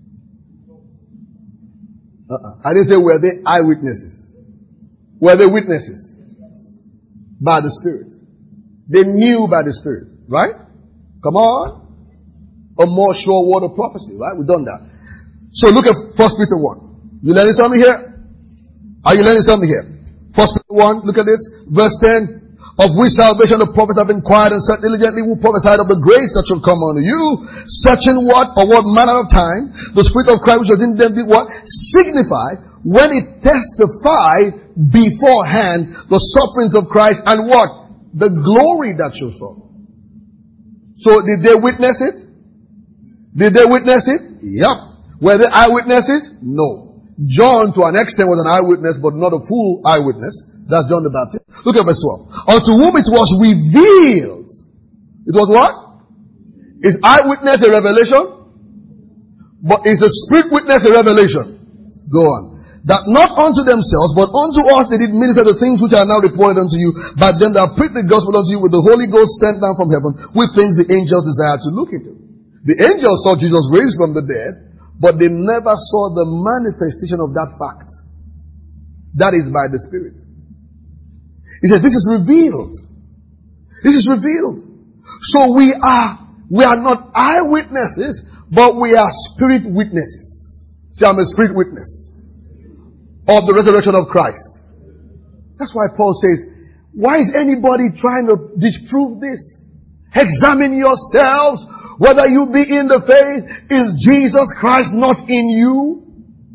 Uh-uh. I didn't say were they eyewitnesses. Were they witnesses? By the Spirit. They knew by the Spirit, right? Come on. A more sure word of prophecy, right? We've done that. So look at First Peter one. You learning something here? Are you learning something here? First Peter one, look at this. Verse ten. Of which salvation the prophets have inquired and sought diligently, who prophesied of the grace that shall come unto you, searching what or what manner of time the Spirit of Christ which was in them did what? Signify when it testified beforehand the sufferings of Christ and what? The glory that shall follow. So did they witness it? Did they witness it? Yep. Were they eyewitnesses? No. John to an extent was an eyewitness, but not a full eyewitness. That's John the Baptist. Look at verse twelve. Unto whom it was revealed. It was what? Is eyewitness a revelation? But is the Spirit witness a revelation? Go on. That not unto themselves, but unto us they did minister the things which are now reported unto you, by them that preach the gospel unto you with the Holy Ghost sent down from heaven, with things the angels desire to look into. The angels saw Jesus raised from the dead, but they never saw the manifestation of that fact. That is by the Spirit. He said, this is revealed. This is revealed. So we are, we are not eyewitnesses, but we are spirit witnesses. See, I'm a spirit witness of the resurrection of Christ. That's why Paul says, why is anybody trying to disprove this? Examine yourselves whether you be in the faith. Is Jesus Christ not in you?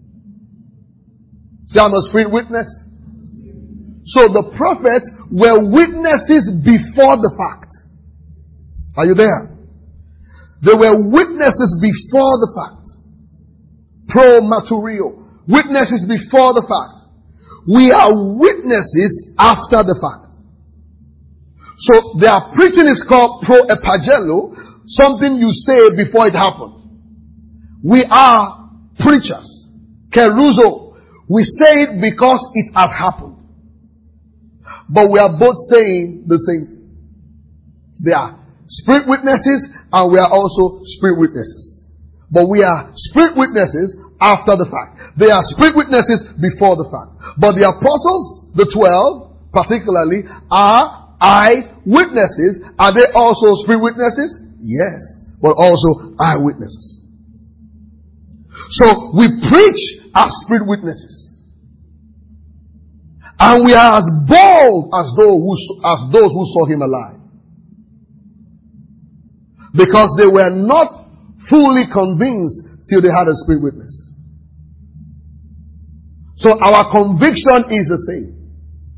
See, I'm a spirit witness. So the prophets were witnesses before the fact. Are you there? They were witnesses before the fact. Pro maturio. Witnesses before the fact. We are witnesses after the fact. So their preaching is called pro epagello, something you say before it happened. We are preachers. Keruzo. We say it because it has happened. But we are both saying the same thing. They are spirit witnesses and we are also spirit witnesses. But we are spirit witnesses after the fact. They are spirit witnesses before the fact. But the apostles, the twelve particularly, are eyewitnesses. Are they also spirit witnesses? Yes. But also eyewitnesses. So we preach as spirit witnesses. And we are as bold as those who, as those who saw him alive. Because they were not fully convinced till they had a spirit witness. So our conviction is the same.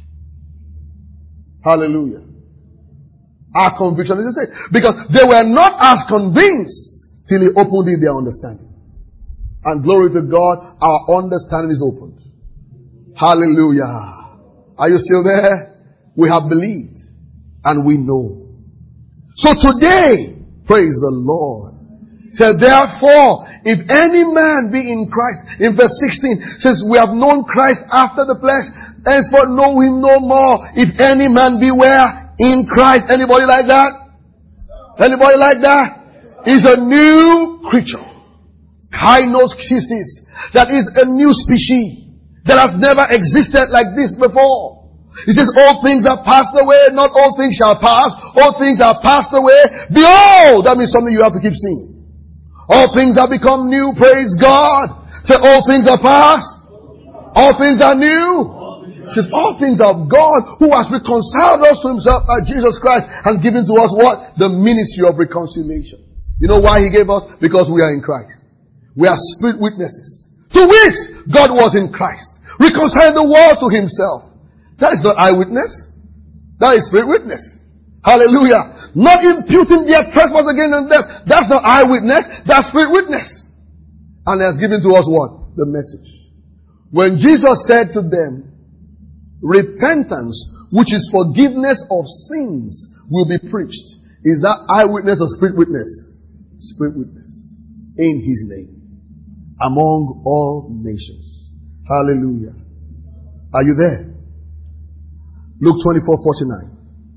Hallelujah. Our conviction is the same. Because they were not as convinced till he opened their understanding. And glory to God, our understanding is opened. Hallelujah. Are you still there? We have believed and we know. So today, praise the Lord. So therefore, if any man be in Christ, in verse sixteen, says we have known Christ after the flesh, henceforth know him no more. If any man be where? In Christ. Anybody like that? Anybody like that? Is a new creature. Hinochystis, that is a new species that has never existed like this before. He says, all things are passed away, not all things shall pass. All things are passed away. Behold, that means something you have to keep seeing. All things have become new, praise God. Say, all things are past. All things are new. He says, all things are God who has reconciled us to himself by Jesus Christ and given to us what? The ministry of reconciliation. You know why he gave us? Because we are in Christ. We are spirit witnesses. To which God was in Christ, reconciling the world to himself. That is not eyewitness. That is spirit witness. Hallelujah. Not imputing their trespass against them. That's not eyewitness. That's spirit witness. And he has given to us what? The message. When Jesus said to them, repentance, which is forgiveness of sins, will be preached. Is that eyewitness or spirit witness? Spirit witness. In his name. Among all nations. Hallelujah. Are you there? Luke twenty-four forty-nine.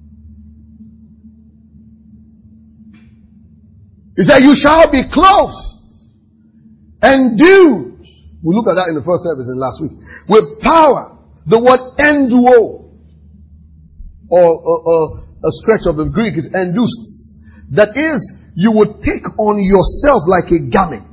He said, you shall be clothed, endued. We looked at that in the first service and last week. With power. The word enduo, or, or, or a stretch of the Greek is endusts. That is, you would take on yourself like a garment.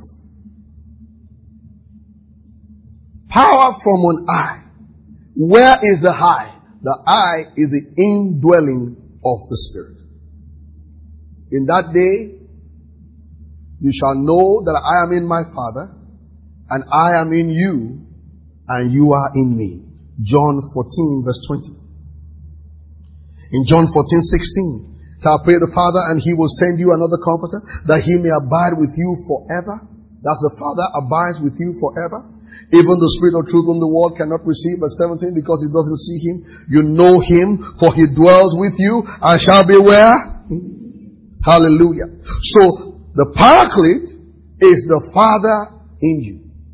Power from on high. Where is the high? The high is the indwelling of the Spirit. In that day, you shall know that I am in my Father, and I am in you, and you are in me. John fourteen verse twenty. In John fourteen sixteen, so I'll pray the Father, and he will send you another comforter, that he may abide with you forever. That's the Father abides with you forever. Even the Spirit of truth whom the world cannot receive, verse seventeen, because it doesn't see him. You know him, for he dwells with you and shall be where? Hallelujah. So, the Paraclete is the Father in you.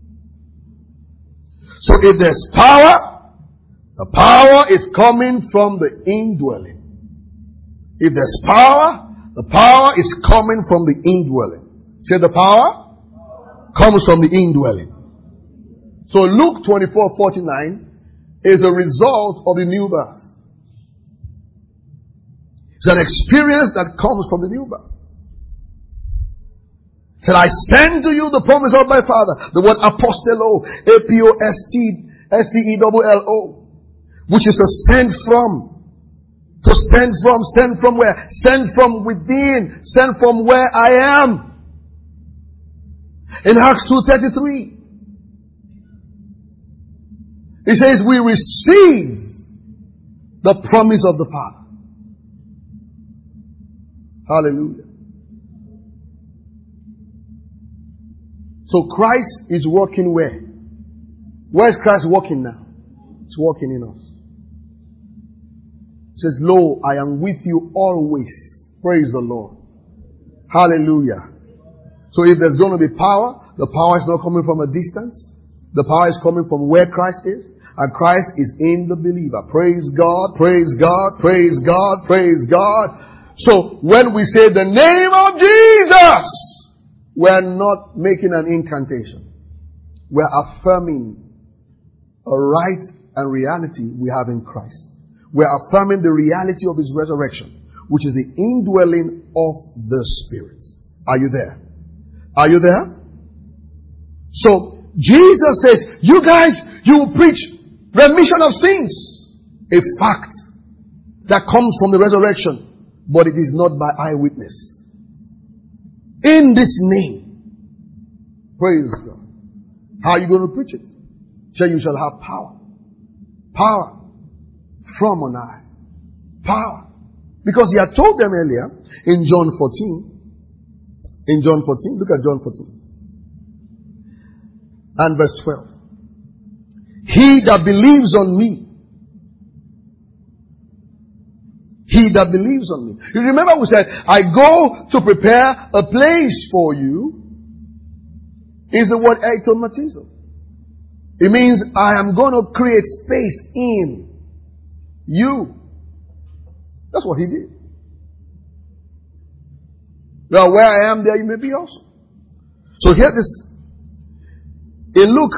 So if there's power, the power is coming from the indwelling. If there's power, the power is coming from the indwelling. Say the power comes from the indwelling. So Luke twenty-four forty-nine is a result of the new birth. It's an experience that comes from the new birth. Said, I send to you the promise of my Father. The word apostelo, A P O S T S T E L L O, which is to send from. To send from, send from where? Send from within, send from where I am. In Acts two thirty-three. He says, we receive the promise of the Father. Hallelujah. So Christ is working where? Where is Christ working now? He's working in us. He says, lo, I am with you always. Praise the Lord. Hallelujah. So if there's going to be power, the power is not coming from a distance. The power is coming from where Christ is. And Christ is in the believer. Praise God, praise God, praise God, praise God. So when we say the name of Jesus, we're not making an incantation. We're affirming a right and reality we have in Christ. We're affirming the reality of his resurrection, which is the indwelling of the Spirit. Are you there? Are you there? So Jesus says, you guys, you will preach remission of sins. A fact that comes from the resurrection, but it is not by eyewitness. In this name, praise God. How are you going to preach it? Say, you shall have power. Power from on high. Power. Because he had told them earlier in John fourteen. In John fourteen, look at John fourteen. And verse twelve. He that believes on me. He that believes on me. You remember we said, I go to prepare a place for you. Is the word eitomatizo. It means I am going to create space in you. That's what he did. Now where I am, there you may be also. So hear this look.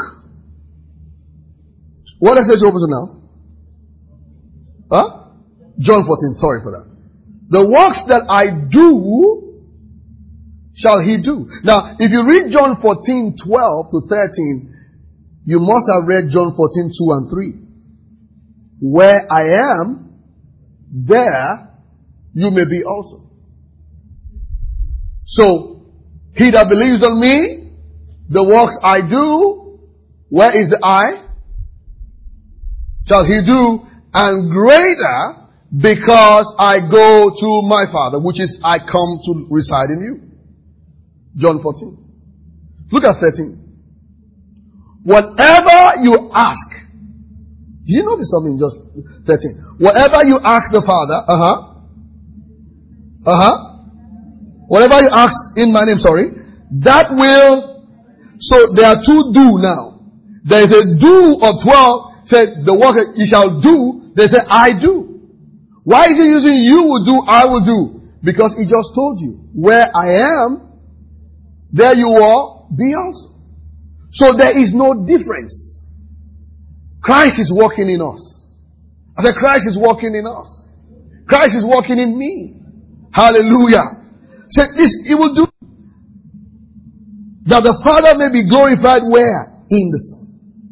What does it open to now? Huh? John fourteen, sorry for that. The works that I do, shall he do. Now, if you read John fourteen, twelve to thirteen, you must have read John fourteen, two and three. Where I am, there you may be also. So, he that believes on me, the works I do, where is the I? Shall he do, and greater, because I go to my Father, which is I come to reside in you. John fourteen. Look at thirteen. Whatever you ask, do you notice something? Just thirteen. Whatever you ask the Father, uh-huh, uh-huh, whatever you ask in my name, sorry, that will, so there are two do now. There is a do of twelve, said the work you shall do, they say I do. Why is he using you will do, I will do? Because he just told you, where I am, there you are, be also. So there is no difference. Christ is working in us. I said Christ is working in us. Christ is working in me. Hallelujah. Say this, he will do that the Father may be glorified where? In the Son.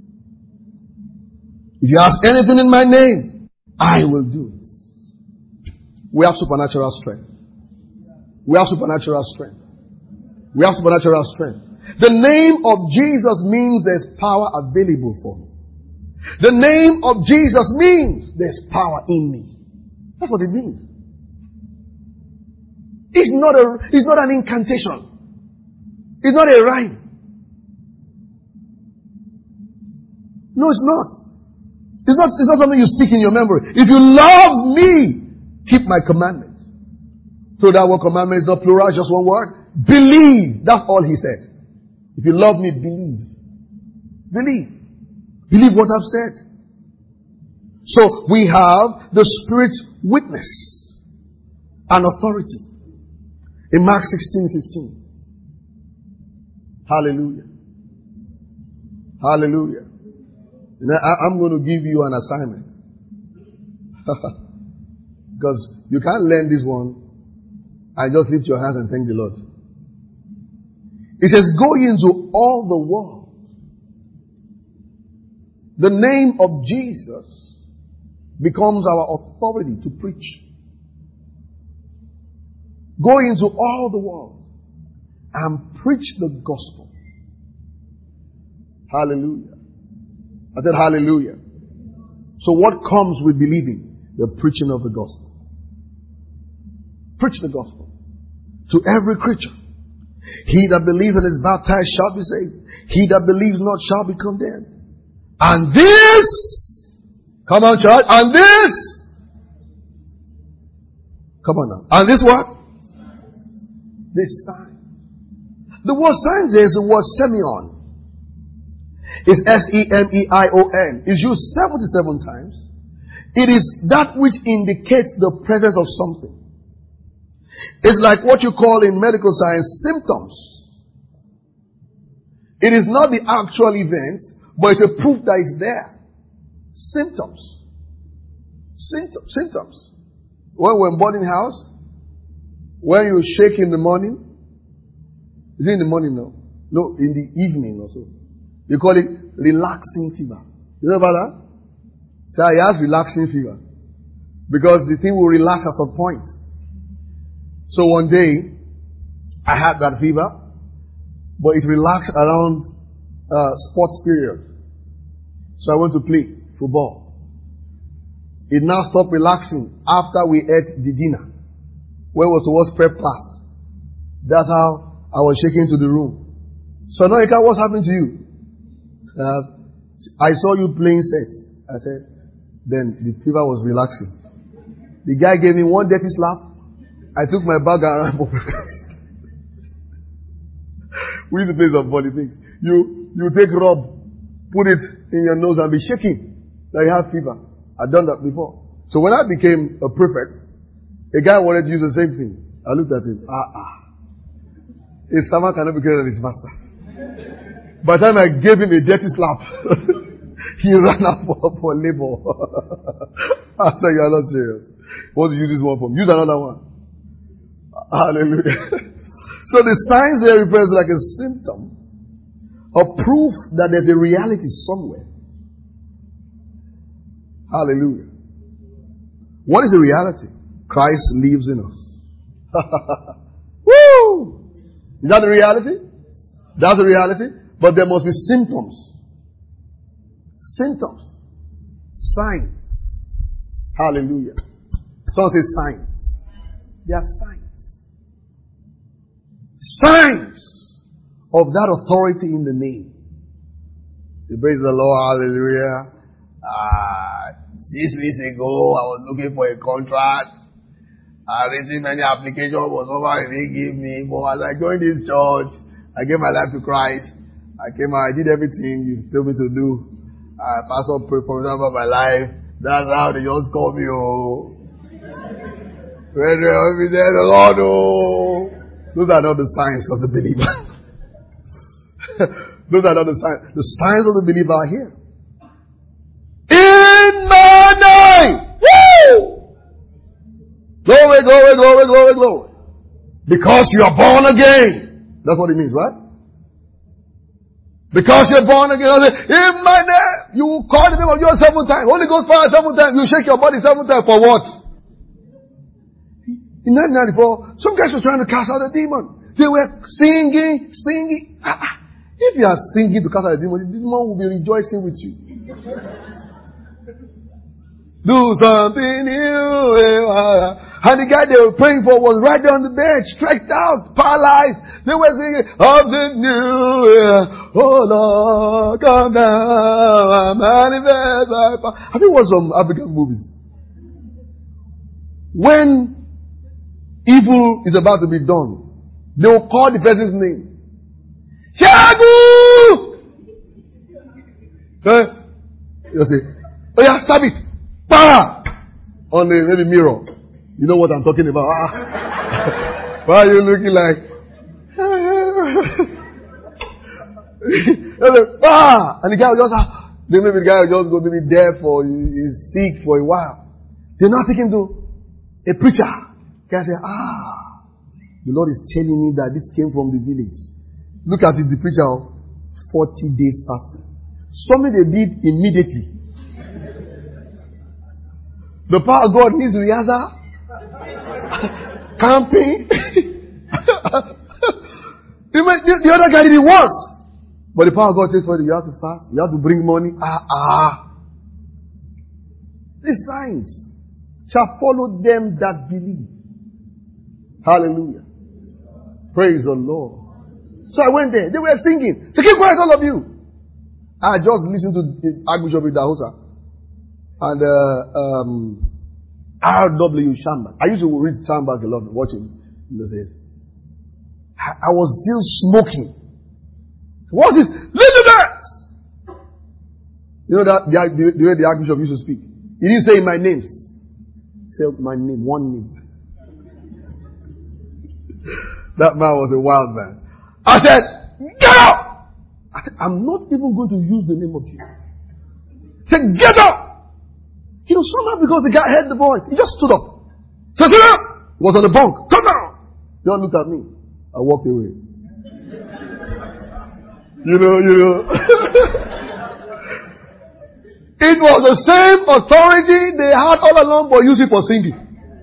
If you ask anything in my name, I will do it. We have supernatural strength. We have supernatural strength. We have supernatural strength. The name of Jesus means there's power available for me. The name of Jesus means there's power in me. That's what it means. It's not a, it's not an incantation. It's not a rhyme. No, it's not. It's not, it's not something you stick in your memory. If you love me, keep my commandments. So that word commandment is not plural, it's just one word. Believe. That's all he said. If you love me, believe. Believe. Believe what I've said. So we have the Spirit's witness and authority. In Mark sixteen fifteen. Hallelujah. Hallelujah. I'm going to give you an assignment. Because you can't learn this one and just lift your hands and thank the Lord. It says, go into all the world. The name of Jesus becomes our authority to preach. Go into all the world and preach the gospel. Hallelujah. I said hallelujah. So what comes with believing? The preaching of the gospel. Preach the gospel to every creature. He that believeth and is baptized shall be saved. He that believes not shall be condemned. And this, come on church, and this, come on now, and this what? This sign. The word sign is the word Semeion. It's S E M E I O N. It's used seventy-seven times. It is that which indicates the presence of something. It's like what you call in medical science symptoms. It is not the actual event, but it's a proof that it's there. Symptoms. Symptoms. Symptoms. When we're in boarding house, when you shake in the morning, is it in the morning now? No, in the evening or so. You call it relaxing fever. You know about that? So he has relaxing fever. Because the thing will relax at some point. So one day, I had that fever, but it relaxed around uh, sports period. So I went to play football. It now stopped relaxing after we ate the dinner. When it was towards prep class. That's how I was shaking into the room. So now, Ika, what's happening to you? Uh, I saw you playing set. I said, then the fever was relaxing. The guy gave me one dirty slap. I took my bag around. We used to play some funny things. You, you take rub, put it in your nose and be shaking. Now you have fever. I've done that before. So when I became a prefect, a guy wanted to use the same thing. I looked at him. Ah, ah. A servant cannot be greater than his master. By the time I gave him a dirty slap, he ran out for, for labor. I said, you are not serious. What do you use this one for? Use another one. Hallelujah. So the signs there represent like a symptom or proof that there's a reality somewhere. Hallelujah. What is the reality? Christ lives in us. Woo! Is that the reality? That's the reality. But there must be symptoms. Symptoms. Signs. Hallelujah. Someone says signs. They are signs. Signs of that authority in the name. Say, praise the Lord. Hallelujah. Ah, six weeks ago, I was looking for a contract. I received many applications, was over, they didn't give me. But as I joined this church, I gave my life to Christ. I came out, I did everything you told me to do. I pastor prayed for me about my life. That's how they just call me, oh. Brethren, we say the Lord, oh. Those are not the signs of the believer. Those are not the signs. The signs of the believer are here. In my name! Woo! Glory, glory, glory, glory, glory. Because you are born again. That's what it means, right? Because you're born again. In my name, you will call the name of yours seven times. Holy Ghost fire seven times. You shake your body seven times for what? In nineteen ninety-four, some guys were trying to cast out a demon. They were singing, singing. If you are singing to cast out a demon, the demon will be rejoicing with you. Do something new. And the guy they were praying for was right there on the bed, stretched out, paralyzed. They were singing, of the new, oh Lord, come down, manifest thy power. I think it was some African movies. When evil is about to be done, they will call the person's name. Shagu! Eh? You say, oh yeah, stab it. Power! On the maybe mirror. You know what I'm talking about. Ah. Why are you looking like? Ah! And the guy will just, ah. Then maybe the guy will just go maybe deaf or he's sick for a while. They now take him to a preacher. The guy say, ah, the Lord is telling me that this came from the village. Look at it, the preacher, forty days fasting. Something they did immediately. The power of God needs rehearsal, camping. the, the other guy did it once. But the power of God takes for you. You have to fast. You have to bring money. Ah, ah. These signs shall follow them that believe. Hallelujah. Praise the Lord. So I went there. They were singing. So keep quiet, all of you. I just listened to Archbishop Idahosa. And uh, um, R W Schambach. I used to read Schambach a lot, watching in those days. I, I was still smoking. What's it? Listeners! You know that the, the, the way the Archbishop used to speak. He didn't say my names. He said my name, one name. That man was a wild man. I said, get up! I said, I'm not even going to use the name of Jesus. He said, get up! You know, somehow because the guy heard the voice, he just stood up. Said, sit up! He was on the bunk. Come down! Don't look at me. I walked away. You know, you know. It was the same authority they had all along, but used it for singing.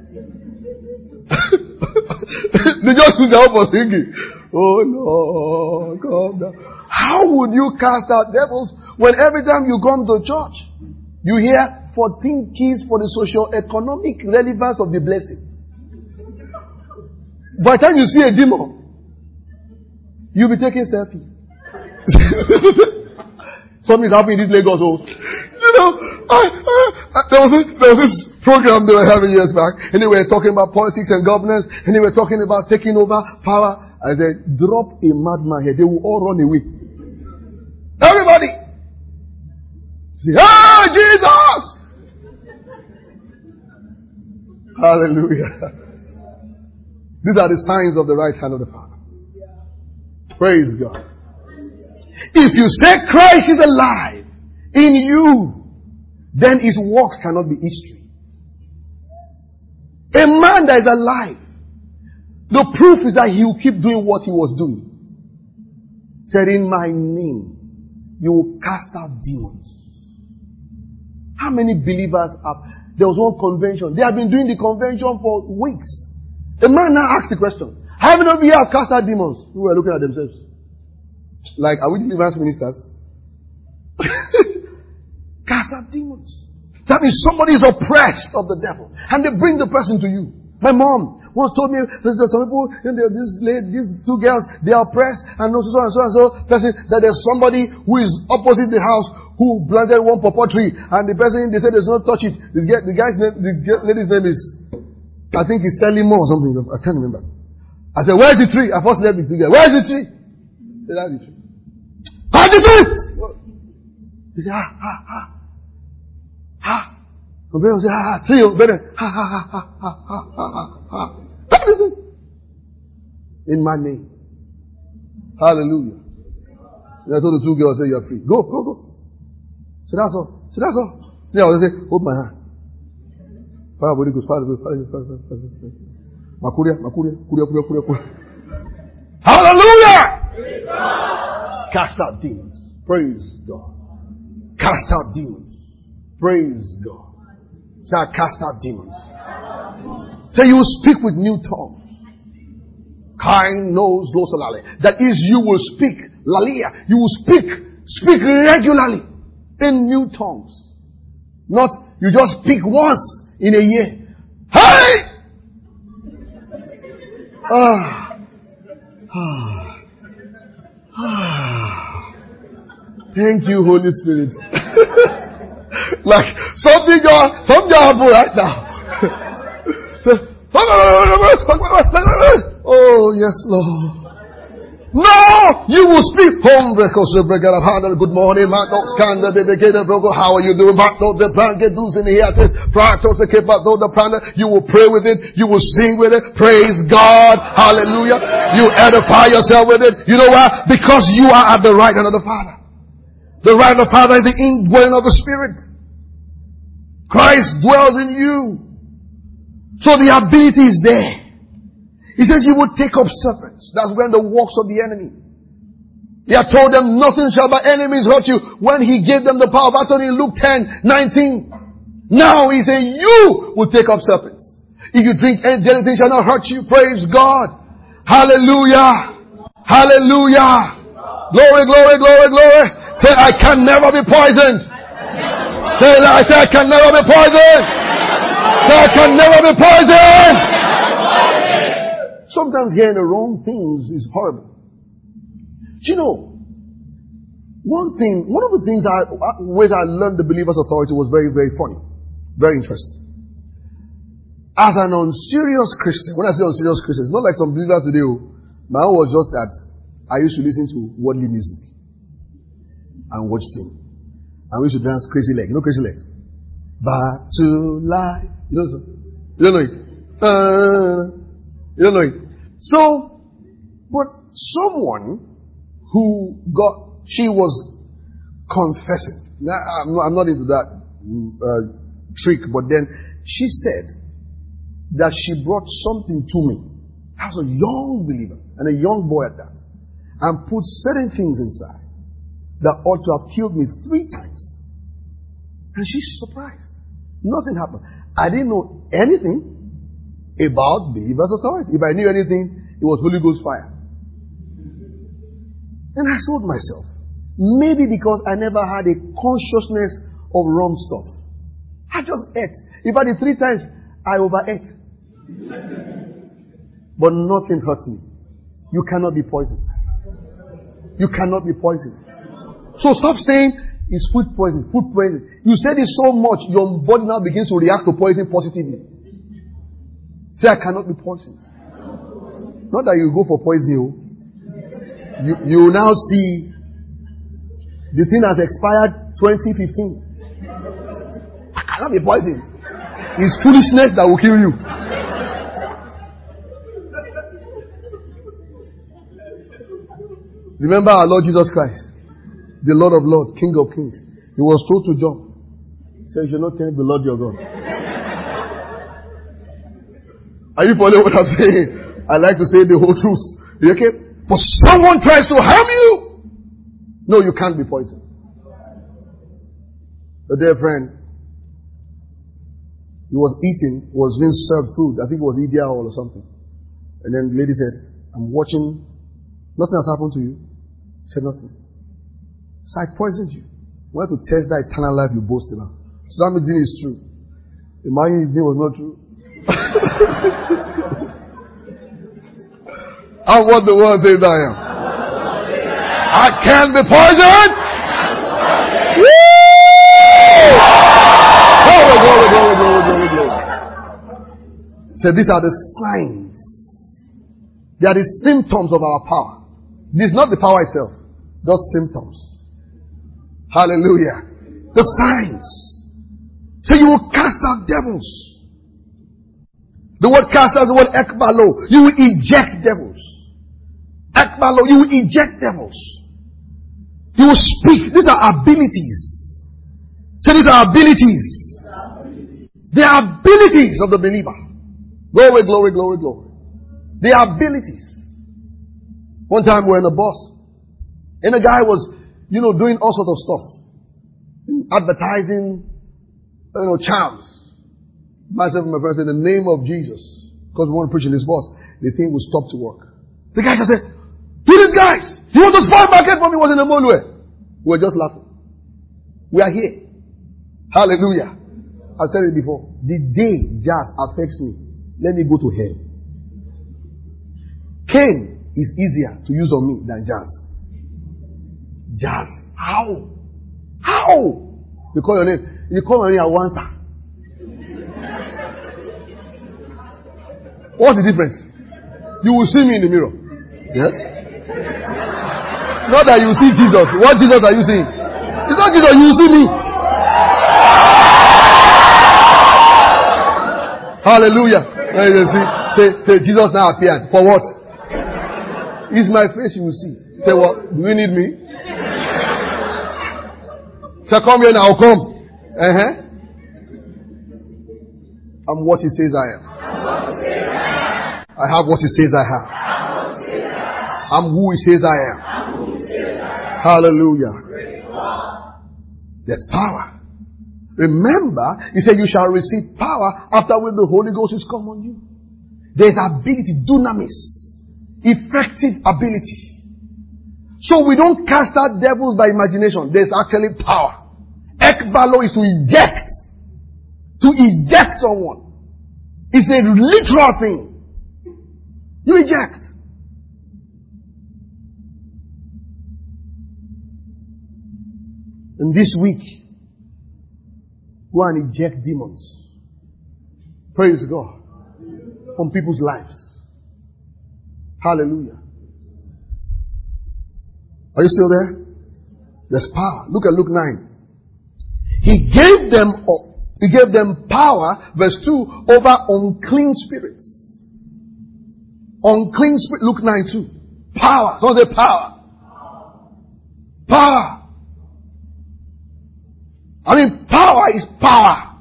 They just use it all for singing. Oh Lord, come down. How would you cast out devils when every time you come to church, you hear fourteen keys for the socio-economic relevance of the blessing? By the time you see a demon, you'll be taking selfie. Something is happening in this Lagos. Oh. You know, I, I, I, there, was this, there was this program they were having years back, and they were talking about politics and governance, and they were talking about taking over power. I said, drop a madman here, they will all run away. Everybody! Say, ah, Jesus! Hallelujah. These are the signs of the right hand of the Father. Praise God. If you say Christ is alive in you, then his works cannot be history. A man that is alive, the proof is that he will keep doing what he was doing. Said, in my name, you will cast out demons. How many believers have? There was one convention. They have been doing the convention for weeks. The man now asked the question, how many of you have cast out demons? Who were looking at themselves. Like, are we deliverance ministers? Cast out demons. That means somebody is oppressed of the devil. And they bring the person to you. My mom once told me, there's, there's some people, you know, this lady, these two girls, they are oppressed, and so, so and so and so person, that there's somebody who is opposite the house who planted one pawpaw tree, and the person, they said, there's no touch it. The, the guy's name, the lady's name is, I think it's Sally Moore or something. I can't remember. I said, where's the tree? I first left it together. Where's the tree? They said, that's the tree. How's the tree? He said, ha, ha, ha. Ha. The brother said, ha, ha, tree, better. Ha, ha, ha, ha, ha, ha, ha, ha. In my name. Hallelujah. And I told the two girls, say, you're free. Go, go, go. So that's all. So that's all. So I was say, hold my hand. Fire, body goes, fire, fire, fire, fire, fire, fire. Makuria, Makuria, Kuria, Kuria, Kuria, Kuria. Hallelujah! Cast out demons. Praise God. Cast out demons. Praise God. So I cast out demons. So you will speak with new tongues. Kind knows glosalale. That is, you will speak. Lalia. You will speak. Speak regularly. In new tongues. Not, you just speak once in a year. Hey! Ah. Ah. Ah. Thank you, Holy Spirit. Like, something God, something happened right now. Oh, yes, Lord. No! You will speak home because the breaker of handle. Good morning, man. Don't scan the dedicated broker. How are you doing? Back to the plan, get those in here. Practice the keep out the plan. You will pray with it. You will sing with it. Praise God. Hallelujah. You edify yourself with it. You know why? Because you are at the right hand of the Father. The right hand of the Father is the indwelling of the Spirit. Christ dwells in you. So the ability is there. He says you will take up serpents. That's when the works of the enemy. He had told them nothing shall by enemies hurt you when he gave them the power of authority in Luke ten nineteen. Now he said you will take up serpents. If you drink anything shall not hurt you. Praise God. Hallelujah. Hallelujah. Glory, glory, glory, glory. Say I can never be poisoned. Say that. I say I can never be poisoned. Say I can never be poisoned. Sometimes hearing the wrong things is horrible. Do you know, one thing, one of the things I, ways I learned the believer's authority was very, very funny. Very interesting. As an unserious Christian, when I say unserious Christian, it's not like some believers today. My own was just that I used to listen to worldly music and watch film. And we used to dance crazy leg. You know crazy legs? Back to life. You know, you don't know it. Uh, You don't know it. So, but someone who got, she was confessing. Now, I'm not, I'm not into that uh, trick, but then she said that she brought something to me. I was a young believer and a young boy at that, and put certain things inside that ought to have killed me three times. And she's surprised. Nothing happened. I didn't know anything about believer's authority. If I knew anything, it was Holy Ghost fire. And I told myself, maybe because I never had a consciousness of wrong stuff. I just ate. If I did three times, I overate. But nothing hurts me. You cannot be poisoned. You cannot be poisoned. So stop saying it's food poison, food poison. You said it so much, your body now begins to react to poison positively. Say, I cannot be poisoned. Not that you go for poison. You, you now see the thing has expired twenty fifteen. I cannot be poisoned. It's foolishness that will kill you. Remember our Lord Jesus Christ. the Lord of Lords, King of Kings. He was told to jump. He said, you should not tempt the Lord your God. Are you following what I'm saying? I like to say the whole truth. Okay? But someone tries to harm you. No, you can't be poisoned. A dear friend, he was eating, was being served food. I think it was Ideal or something. And then the lady said, I'm watching. Nothing has happened to you. He said nothing. So I poisoned you. We want to test that eternal life you boast about. So that means it's true. Imagine if it was not true. I'm what the world says I am. I can't be poisoned. Glory, glory, glory, glory, glory, glory. So these are the signs. They are the symptoms of our power. This is not the power itself. Just symptoms. Hallelujah. The signs. So you will cast out devils. The word cast out is the word ekbalo. You will eject devils. Ekbalo, you will eject devils. You will speak. These are abilities. So these are abilities. They are abilities of the believer. Glory, glory, glory, glory. They are abilities. One time we were in a bus. And a guy was, you know, doing all sorts of stuff. Advertising, you know, charms. Myself and my friends, in the name of Jesus, because we want to preach in this bus, the thing will stop to work. The guy just said, do these guys! You want to spoil market for me? Was in the mall way. We were just laughing. We are here. Hallelujah. I've said it before. The day jazz affects me, let me go to hell. Cain is easier to use on me than jazz. Jazz. How? How? You call your name. You call my name, I will answer. What's the difference? You will see me in the mirror. Yes? Not that you see Jesus. What Jesus are you seeing? It's not Jesus, you will see me. Hallelujah. You see, say, say, Jesus now appeared. For what? It's my face you will see. Say what? Do you need me? Say, come here now, come. Uh-huh. I'm what he says I am. I have what he says I have. I'm who he says I am. Hallelujah. There's power. Remember, he said you shall receive power after when the Holy Ghost is come on you. There's ability, dunamis, effective ability. So we don't cast out devils by imagination. There's actually power. Ekbalo is to eject. To eject someone. It's a literal thing. You eject. And this week, go and eject demons. Praise God. From people's lives. Hallelujah. Are you still there? There's power. Look at Luke nine. He gave them up. He gave them power, verse two, over unclean spirits. Unclean spirit, Luke nine two. Power. Someone say power. Power. I mean, power is power.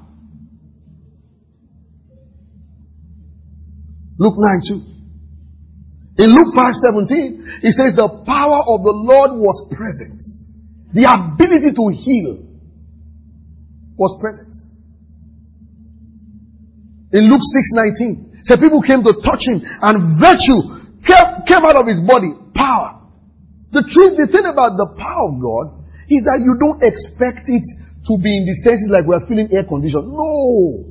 Luke nine two. In Luke five seventeen, it says the power of the Lord was present. The ability to heal was present. In Luke six nineteen, so people came to touch him and virtue came, came out of his body. Power. The truth, the thing about the power of God is that you don't expect it to be in the senses like we are feeling air conditioned. No.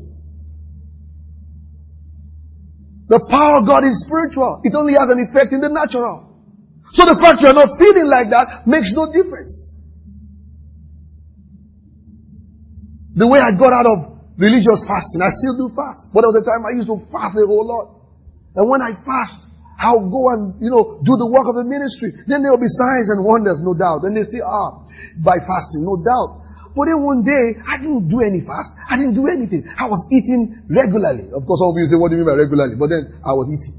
The power of God is spiritual. It only has an effect in the natural. So the fact you are not feeling like that makes no difference. The way I got out of religious fasting, I still do fast. But there was a time I used to fast a whole lot. And when I fast, I'll go and, you know, do the work of the ministry. Then there will be signs and wonders, no doubt. And they still are by fasting, no doubt. But then one day, I didn't do any fast. I didn't do anything. I was eating regularly. Of course, some of you say, what do you mean by regularly? But then I was eating.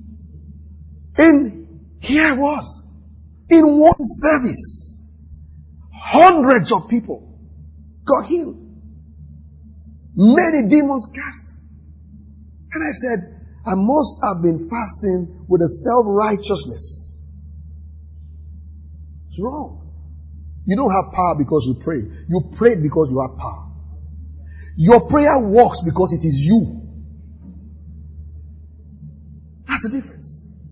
And here I was. In one service. Hundreds of people got healed. Many demons cast. And I said, I must have been fasting with a self-righteousness. It's wrong. You don't have power because you pray. You pray because you have power. Your prayer works because it is you. That's the difference.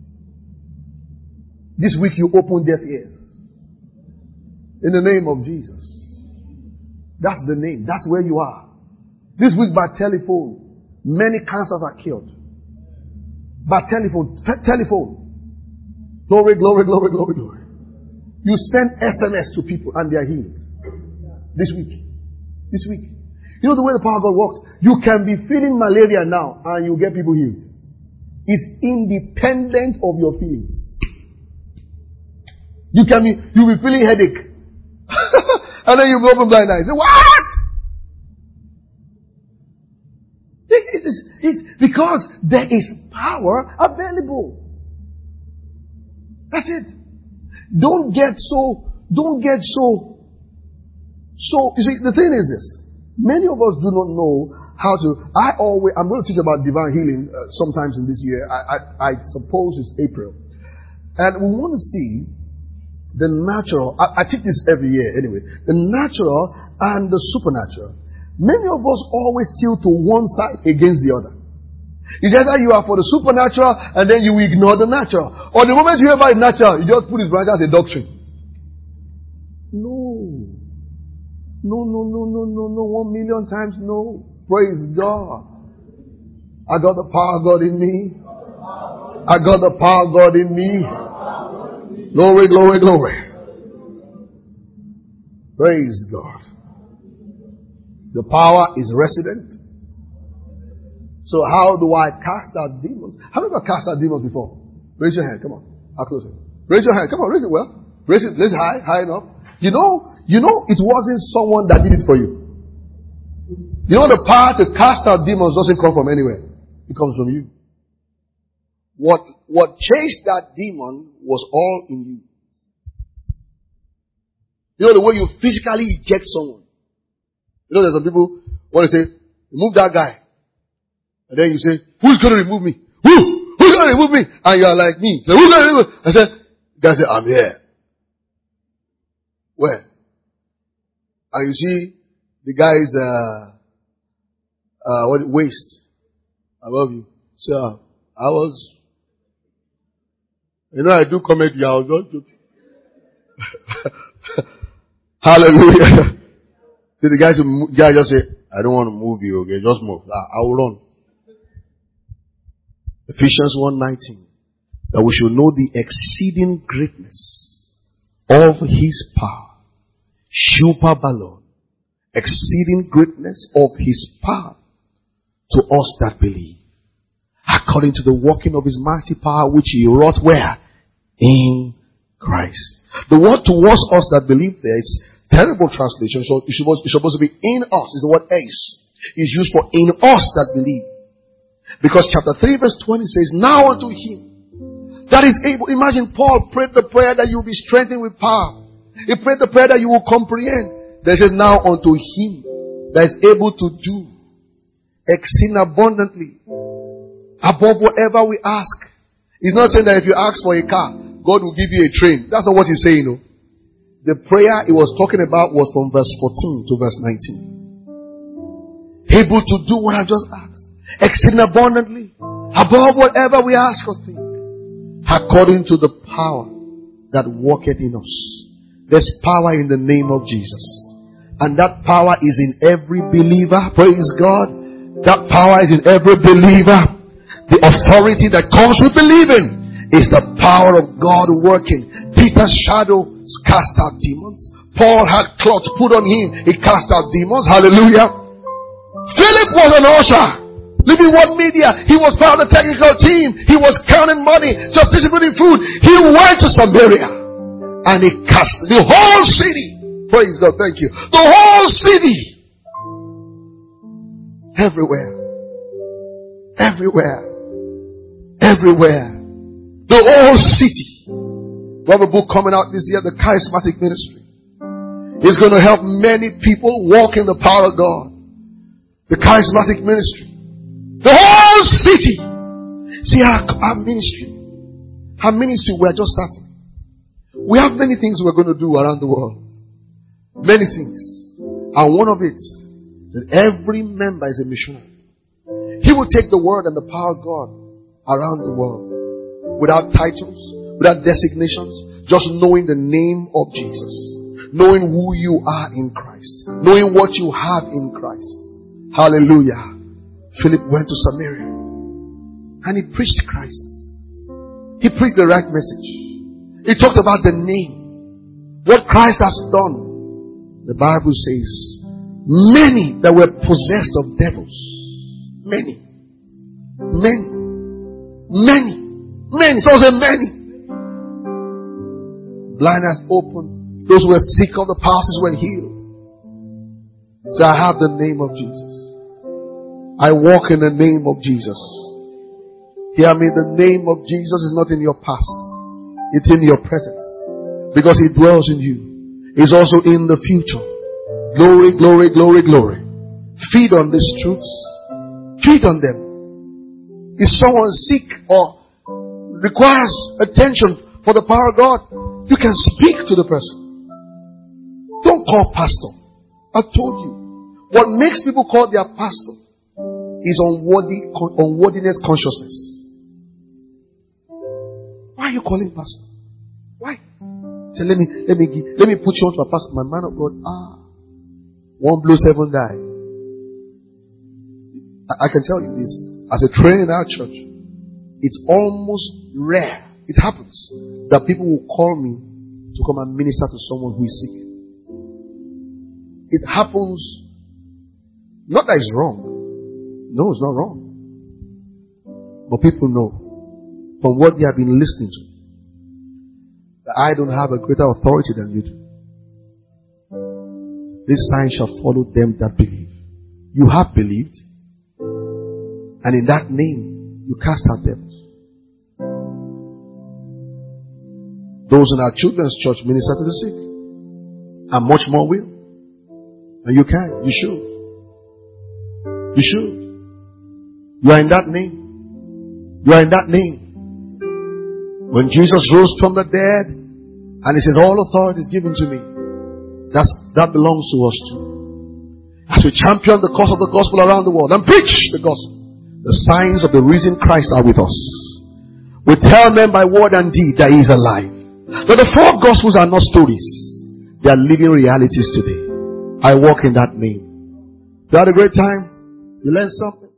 This week you open deaf ears. In the name of Jesus. That's the name. That's where you are. This week by telephone, many cancers are killed. By telephone, te- telephone. Glory, glory, glory, glory, glory. You send S M S to people and they are healed. This week. This week. You know the way the power of God works? You can be feeling malaria now and you get people healed. It's independent of your feelings. You can be, you'll be feeling headache. And then you open blind eyes. Say, what? It is, it's because there is power available. That's it. Don't get so, don't get so, so, you see, the thing is this. Many of us do not know how to, I always, I'm going to teach about divine healing uh, sometimes in this year. I, I, I suppose it's April. And we want to see the natural, I, I teach this every year anyway, the natural and the supernatural. Many of us always tilt to one side against the other. It's either you are for the supernatural and then you ignore the natural. Or the moment you hear about the natural, you just put it branch as a doctrine. No. No, no, no, no, no, no. One million times no. Praise God. I got the power of God in me. I got the power of God in me. Glory, glory, glory. Praise God. The power is resident. So how do I cast out demons? Have you ever cast out demons before? Raise your hand. Come on. I'll close it. Raise your hand. Come on. Raise it well. Raise it. Raise it high. High enough. You know, you know it wasn't someone that did it for you. You know the power to cast out demons doesn't come from anywhere. It comes from you. What, what chased that demon was all in you. You know the way you physically eject someone. You know there's some people want to say, remove that guy. And then you say, who's going to remove me? Who? Who's going to remove me? And you are like me. Who's going to remove me? I said, the guy said, I'm here. Where? And you see the guy's, uh, uh, what, waist above you. So, uh, I was, you know, I do comedy. I was not joking. Hallelujah. Did the guy, the guy just say, I don't want to move you, okay? Just move. I, I will run. Ephesians one nineteen. That we should know the exceeding greatness of His power. Super balloon. Exceeding greatness of His power to us that believe. According to the working of His mighty power which He wrought where? In Christ. The word towards us that believe there, it's terrible translation. So it's supposed, it's supposed to be in us. Is the word ace. It's used for in us that believe. Because chapter three verse twenty says, now unto Him that is able. Imagine Paul prayed the prayer that you will be strengthened with power. He prayed the prayer that you will comprehend. That says, now unto Him that is able to do exceeding abundantly above whatever we ask. He's not saying that if you ask for a car, God will give you a train. That's not what He's saying, no. The prayer He was talking about was from verse fourteen to verse nineteen. Able to do what I just asked. Exceeding abundantly above whatever we ask or think, according to the power that worketh in us. There's power in the name of Jesus, and that power is in every believer. Praise God. That power is in every believer. The authority that comes with believing is the power of God working. Peter's shadow cast out demons. Paul had cloths put on him. He cast out demons. Hallelujah. Philip was an usher. Living Word Media. He was part of the technical team. He was counting money, just distributing food. He went to Samaria and he cast the whole city. Praise God. Thank you. The whole city. Everywhere. Everywhere. Everywhere. The whole city. We have a book coming out this year, The Charismatic Ministry. It's going to help many people walk in the power of God. The charismatic ministry. The whole city. See our, our ministry. Our ministry, we are just starting. We have many things we're going to do around the world. Many things. And one of it, that every member is a missionary. He will take the word and the power of God around the world. Without titles, without designations, just knowing the name of Jesus. Knowing who you are in Christ. Knowing what you have in Christ. Hallelujah. Philip went to Samaria. And he preached Christ. He preached the right message. He talked about the name. What Christ has done. The Bible says, many that were possessed of devils. Many. Many. Many. Many. So say many. Blind eyes opened. Those who were sick of the palsy were healed. So I have the name of Jesus. I walk in the name of Jesus. Hear me, the name of Jesus is not in your past. It's in your present. Because He dwells in you. It's also in the future. Glory, glory, glory, glory. Feed on these truths. Feed on them. If someone sick or requires attention for the power of God, you can speak to the person. Don't call pastor. I told you. What makes people call their pastor is unworthy, unworthiness consciousness. Why are you calling pastor? Why? So let me let me give, let me put you on to a pastor. My man of God, ah, one blow, seven die. I, I can tell you this as a trainer in our church, it's almost rare. It happens that people will call me to come and minister to someone who is sick. It happens. Not that it's wrong. No, it's not wrong. But people know from what they have been listening to that I don't have a greater authority than you do. This sign shall follow them that believe. You have believed, and in that name you cast out devils. Those in our children's church minister to the sick, and much more will. And you can, you should. You should. You are in that name. You are in that name. When Jesus rose from the dead, and He says, all authority is given to me. That's, that belongs to us too. As we champion the cause of the gospel around the world and preach the gospel, the signs of the risen Christ are with us. We tell men by word and deed that He is alive. But the four gospels are not stories. They are living realities today. I walk in that name. You had a great time? You learned something?